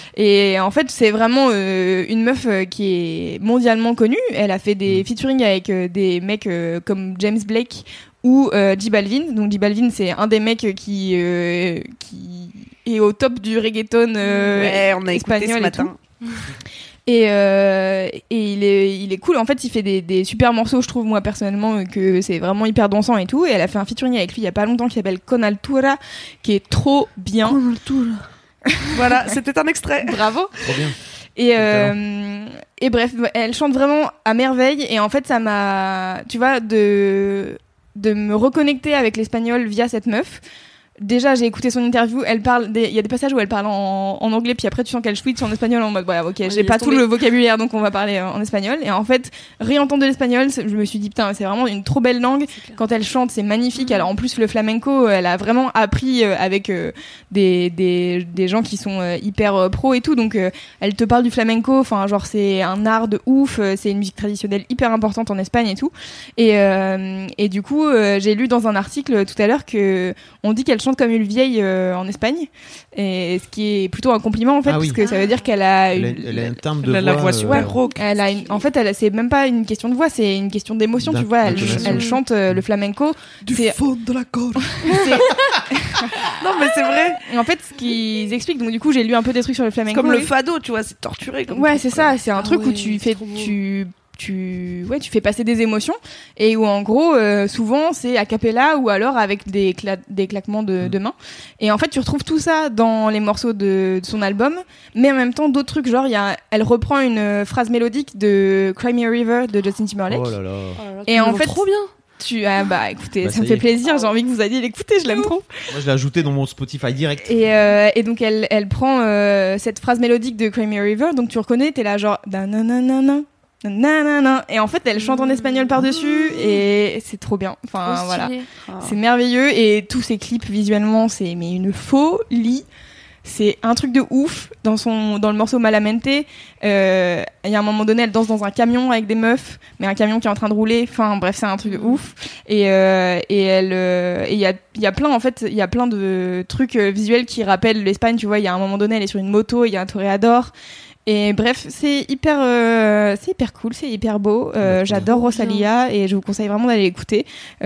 Et en fait, c'est vraiment euh, une meuf qui est mondialement connue. Elle a fait des featuring avec euh, des mecs euh, comme James Blake ou euh, J Balvin. Donc J Balvin, c'est un des mecs qui euh, qui est au top du reggaeton euh, ouais, on a espagnol écouté ce et matin. Tout. Et, euh, et il est il est cool. En fait, il fait des, des super morceaux, je trouve moi personnellement que c'est vraiment hyper dansant et tout. Et elle a fait un featuring avec lui il y a pas longtemps qui s'appelle Con Altura, qui est trop bien. Con Altura. Voilà, c'était un extrait. Bravo. Trop bien. Et, euh, et bref, elle chante vraiment à merveille, et en fait ça m'a, tu vois, de, de me reconnecter avec l'espagnol via cette meuf. déjà j'ai écouté son interview, elle parle des... il y a des passages où elle parle en, en anglais, puis après tu sens qu'elle switch en espagnol en mode ouais, ok, ouais, j'ai pas tout tomber. Le vocabulaire, donc on va parler en espagnol. Et en fait, réentendre de l'espagnol, je me suis dit putain, c'est vraiment une trop belle langue. Quand elle chante, c'est magnifique. Mmh. Alors en plus le flamenco, elle a vraiment appris euh, avec euh, des, des des gens qui sont euh, hyper euh, pro et tout, donc euh, elle te parle du flamenco, enfin genre c'est un art de ouf, euh, c'est une musique traditionnelle hyper importante en Espagne et tout. Et euh, et du coup, euh, j'ai lu dans un article tout à l'heure que on dit qu'elle chante comme une vieille euh, en Espagne, et ce qui est plutôt un compliment en fait, ah oui. parce que ça veut dire qu'elle a une, elle a, elle a un timbre de elle voix, la voix super euh, rauque. Elle a une, en fait, elle, c'est même pas une question de voix, c'est une question d'émotion, tu vois. Elle, elle chante euh, le flamenco du c'est... fond de la gorge. Non mais c'est vrai. Et en fait, ce qu'ils expliquent, donc du coup, j'ai lu un peu des trucs sur le flamenco. C'est comme le fado, tu vois, c'est torturé. Comme ouais, truc, c'est quoi. ça. C'est un ah truc ouais, où tu fais, tu tu ouais tu fais passer des émotions, et où en gros euh, souvent c'est a cappella ou alors avec des cla- des claquements de, de mains, et en fait tu retrouves tout ça dans les morceaux de, de son album, mais en même temps d'autres trucs, genre il y a elle reprend une phrase mélodique de Cry Me a River de Justin Timberlake. Oh là là. Oh là là, et en fait trop bien. Tu ah bah écoutez, bah, ça me fait plaisir, j'ai envie que vous alliez l'écouter, je l'aime trop. Moi je l'ai ajouté dans mon Spotify direct. Et euh, et donc elle elle prend euh, cette phrase mélodique de Cry Me a River, donc tu reconnais, t'es là genre nanana. Nanana. Et en fait elle chante en espagnol par-dessus, et c'est trop bien, enfin trop voilà, oh. c'est merveilleux, et tous ces clips visuellement c'est mais une folie, c'est un truc de ouf. Dans son dans le morceau Malamente, il euh, y a un moment donné elle danse dans un camion avec des meufs, mais un camion qui est en train de rouler, enfin bref c'est un truc de ouf, et euh, et elle et il y a il y a plein en fait il y a plein de trucs euh, visuels qui rappellent l'Espagne, tu vois. Il y a un moment donné elle est sur une moto, il y a un toréador. Et bref, c'est hyper, euh, c'est hyper cool, c'est hyper beau. Euh, j'adore Rosalía, et je vous conseille vraiment d'aller l'écouter.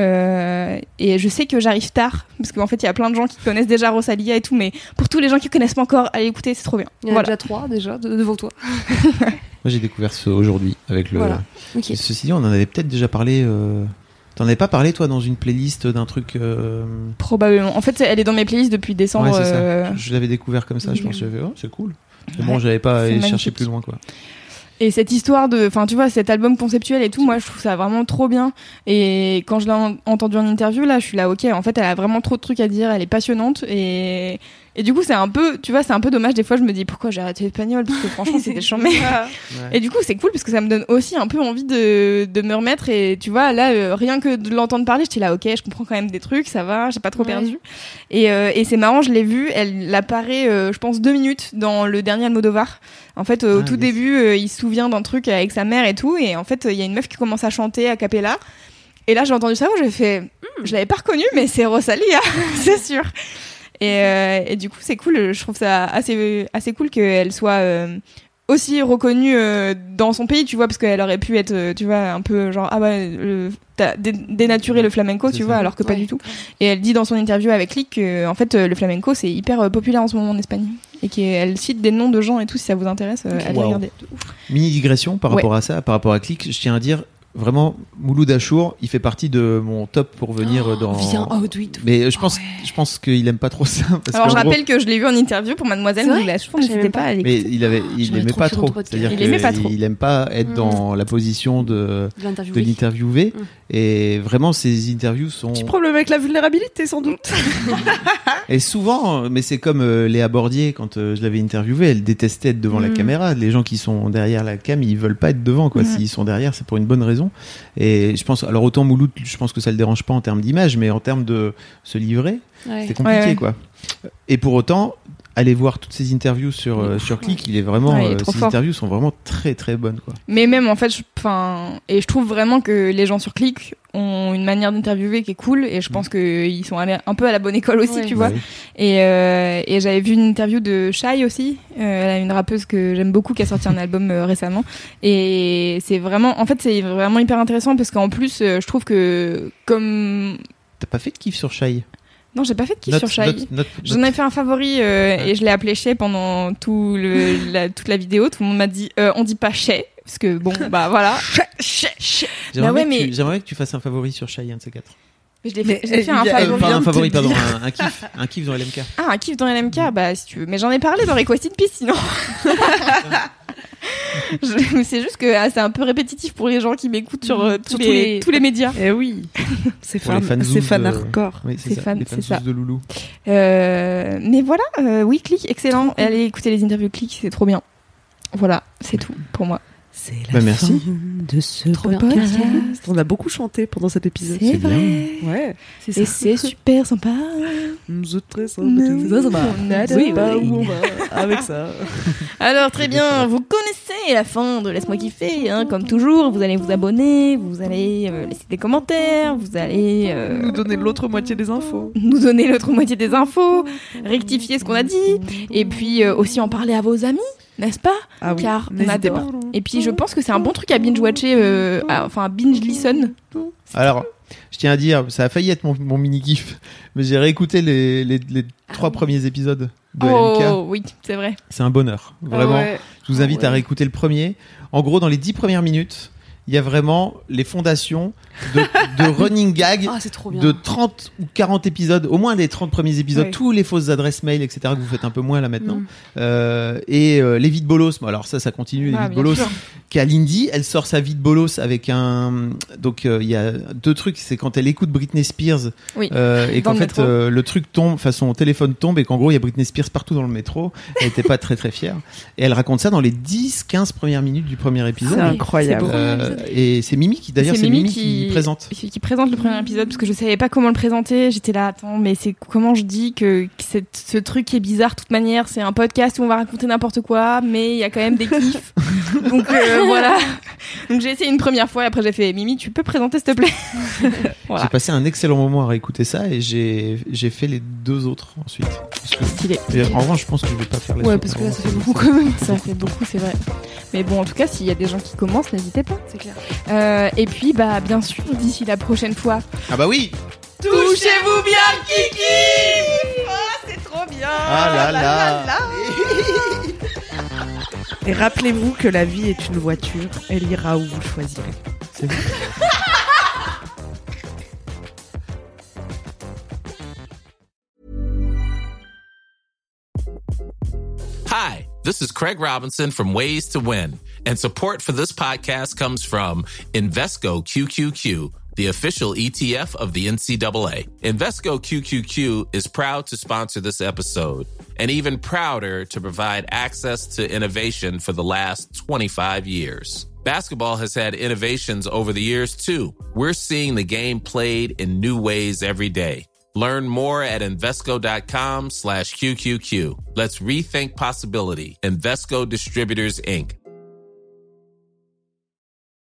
Euh, et je sais que j'arrive tard, parce qu'en fait, il y a plein de gens qui connaissent déjà Rosalía et tout, mais pour tous les gens qui connaissent pas encore, allez écouter, c'est trop bien. Il y en a voilà. déjà trois déjà de, devant toi. Moi, j'ai découvert ce aujourd'hui avec le. Voilà. Okay. Ceci dit, on en avait peut-être déjà parlé. Euh... T'en avais pas parlé toi dans une playlist d'un truc euh... Probablement. En fait, elle est dans mes playlists depuis décembre. Ouais, c'est ça. Euh... Je l'avais découvert comme ça. Okay. Je pense que j'avais. Oh, c'est cool. Mais bon, j'avais pas allé chercher plus loin, quoi. Et cette histoire de, enfin, tu vois, cet album conceptuel et tout, moi, je trouve ça vraiment trop bien. Et quand je l'ai en- entendu en interview, là, je suis là, ok, en fait, elle a vraiment trop de trucs à dire, elle est passionnante, et, et du coup, c'est un peu, tu vois, c'est un peu dommage. Des fois, je me dis, pourquoi j'ai arrêté l'espagnol? Parce que franchement, c'était chambé. Ouais. Et du coup, c'est cool parce que ça me donne aussi un peu envie de, de me remettre. Et tu vois, là, euh, rien que de l'entendre parler, j'étais là, ok, je comprends quand même des trucs, ça va, j'ai pas trop Ouais. perdu. Et, euh, et c'est marrant, je l'ai vue, elle apparaît, euh, je pense, deux minutes dans le dernier Almodovar. En fait, euh, au Ah, tout yes. début, euh, il se souvient d'un truc avec sa mère et tout. Et en fait, il y a une meuf qui commence à chanter a cappella. Et là, j'ai entendu ça, j'ai fait, hm, je l'avais pas reconnue, mais c'est Rosalía, c'est sûr. Et, euh, et du coup, c'est cool. Je trouve ça assez, assez cool qu'elle soit euh, aussi reconnue euh, dans son pays, tu vois, parce qu'elle aurait pu être, euh, tu vois, un peu genre, ah ouais, euh, t'as dé- dénaturé le flamenco, C'est tu ça. vois, alors que pas Ouais. du tout. Et elle dit dans son interview avec Lick que, en fait, euh, le flamenco, c'est hyper euh, populaire en ce moment en Espagne. Et qu'elle cite des noms de gens et tout, si ça vous intéresse, euh, allez Wow. regarder. Mini digression par Ouais. rapport à ça, par rapport à Click, je tiens à dire vraiment Mouloud Achour, il fait partie de mon top pour venir Oh, dans. viens, oh, do it. Mais je pense, Ah ouais. je pense qu'il aime pas trop ça. Parce Alors, qu'en je gros- rappelle que je l'ai vu en interview pour Mademoiselle C'est vrai Mouloud Achour, Ah, je savais n'hésitez même pas pas. à Mais l'écouter. il avait, il J'aurais aimait trop pas cru trop. dans ton C'est-à-dire podcast. qu'il Il aimait pas trop. il aime pas être Mm. dans la position de, De de l'interviewer. l'interviewer. Mm. Et vraiment, ses interviews sont. Petit problème avec la vulnérabilité, sans doute. Et souvent, mais c'est comme euh, Léa Bordier, quand euh, je l'avais interviewée, elle détestait être devant la Mm. caméra. Les gens qui sont derrière la cam, ils veulent pas être devant, quoi. Mm. S'ils sont derrière, c'est pour une bonne raison. Et je pense, alors autant Mouloud, je pense que ça le dérange pas en termes d'image, mais en termes de se livrer, Ouais. c'est compliqué, Ouais, ouais. quoi. Et pour autant, allez voir toutes ces interviews sur, euh, sur Click, il est vraiment, Ouais, il est euh, trop ces fort. interviews sont vraiment très très bonnes, quoi. Mais même en fait, je- enfin, et je trouve vraiment que les gens sur Click ont une manière d'interviewer qui est cool, et je pense qu'ils sont allés un peu à la bonne école aussi, Ouais. tu vois. Bah oui. Et, euh, et j'avais vu une interview de Shai aussi, euh, elle a une rappeuse que j'aime beaucoup qui a sorti un album euh, récemment, et c'est vraiment, en fait, c'est vraiment hyper intéressant parce qu'en plus, euh, je trouve que comme T'as pas fait de kiff sur Shai? non, j'ai pas fait de kiff Note- sur Shai. note- note- J'en ai fait un favori euh, et je l'ai appelé Shay pendant tout le, la, toute la vidéo. Tout le monde m'a dit euh, on dit pas Shay parce que bon bah voilà. J'aimerais Bah ouais, bien que mais- tu- j'aimerais que tu fasses un favori sur Shai, un de ces quatre. Je l'ai Mais fait, j'ai fait un il y a- Euh, favori. pas vient un de favori, te pardon, dire. un, un kiff, un kiff dans L M K. Ah, un kiff dans L M K, bah si tu veux. Mais j'en ai parlé dans Request in Peace sinon. Je- c'est juste que ah, c'est un peu répétitif pour les gens qui m'écoutent sur euh, tous, Sur les, tous les- tous les médias. Eh oui. C'est Pour fan, les fanzous c'est fan de- hardcore. Oui, c'est C'est ça, fan- les c'est fanzous ça. de Loulou. Euh, mais voilà, euh, oui, Click, excellent. Allez écouter les interviews Click, c'est trop bien. Voilà, c'est tout pour moi. C'est la bah, fin merci. de ce Trop podcast. bien. On a beaucoup chanté pendant cet épisode. C'est, c'est vrai. Bien. Ouais. C'est Et c'est super sympa. C'est très sympa. C'est très sympa. On adore. Oui, bah, où on va avec ça. Alors très bien, vous connaissez la fin de Laisse-moi kiffer, hein, comme toujours. Vous allez vous abonner, vous allez euh, laisser des commentaires, vous allez euh, nous donner l'autre moitié des infos. Nous donner l'autre moitié des infos, rectifier ce qu'on a dit, et puis euh, aussi en parler à vos amis. N'est-ce pas? Ah oui, car on adore. Pas. Et puis je pense que c'est un bon truc à binge-watcher, euh, à, enfin binge-listen. Alors, je tiens à dire, ça a failli être mon, mon mini-kiff, mais j'ai réécouté les, les, les trois premiers épisodes de oh, L M K. Oh oui, c'est vrai. C'est un bonheur, vraiment. Ah ouais. Je vous invite ah ouais. à réécouter le premier. En gros, dans les dix premières minutes, il y a vraiment les fondations de, de running gag ah, c'est trop bien. de trente ou quarante épisodes, au moins des trente premiers épisodes, ouais. tous les fausses adresses mail, et cetera, que vous faites un peu moins là maintenant. Mm. Euh, et euh, les vides bolos, alors ça, ça continue, les Ah, vides bolos. sûr. Kalindi, elle sort sa vide bolos avec un. Donc euh, il y a deux trucs, c'est quand elle écoute Britney Spears oui. euh, et Dans qu'en le fait métro. euh, le truc tombe, enfin son téléphone tombe et qu'en gros il y a Britney Spears partout dans le métro. Elle était pas très très fière. Et elle raconte ça dans les dix quinze premières minutes du premier épisode. C'est incroyable. Euh, et c'est Mimi qui d'ailleurs c'est c'est Mimi, Mimi qui... qui présente. Qui, qui présente le premier épisode parce que je savais pas comment le présenter. J'étais là, attends, mais c'est comment je dis que, que cette, ce truc est bizarre de toute manière. C'est un podcast où on va raconter n'importe quoi, mais il y a quand même des kiffs. Donc euh, voilà. Donc j'ai essayé une première fois et après j'ai fait Mimi, tu peux présenter s'il te plaît. Voilà. J'ai passé un excellent moment à réécouter ça et j'ai j'ai fait les deux autres ensuite. Parce que, Stylé. et en revanche, je pense que je vais pas faire les Ouais, autres parce que là, avant. ça fait beaucoup quand même. Ça fait beaucoup, c'est vrai. Mais bon, en tout cas, s'il y a des gens qui commencent, n'hésitez pas. C'est clair. Euh, et puis, bah, bien sûr, d'ici la prochaine fois, Ah bah oui. Touchez-vous bien, Kiki. Oh, c'est trop bien. Ah là là. Et rappelez-vous que la vie est une voiture, elle ira où vous choisirez. C'est vrai. Hi, this is Craig Robinson from Ways to Win, and support for this podcast comes from Invesco Q Q Q, the official E T F of the N C double A. Invesco Q Q Q is proud to sponsor this episode, and even prouder to provide access to innovation for the last twenty-five years. Basketball has had innovations over the years, too. We're seeing the game played in new ways every day. Learn more at Invesco.com slash QQQ. Let's rethink possibility. Invesco Distributors, Incorporated.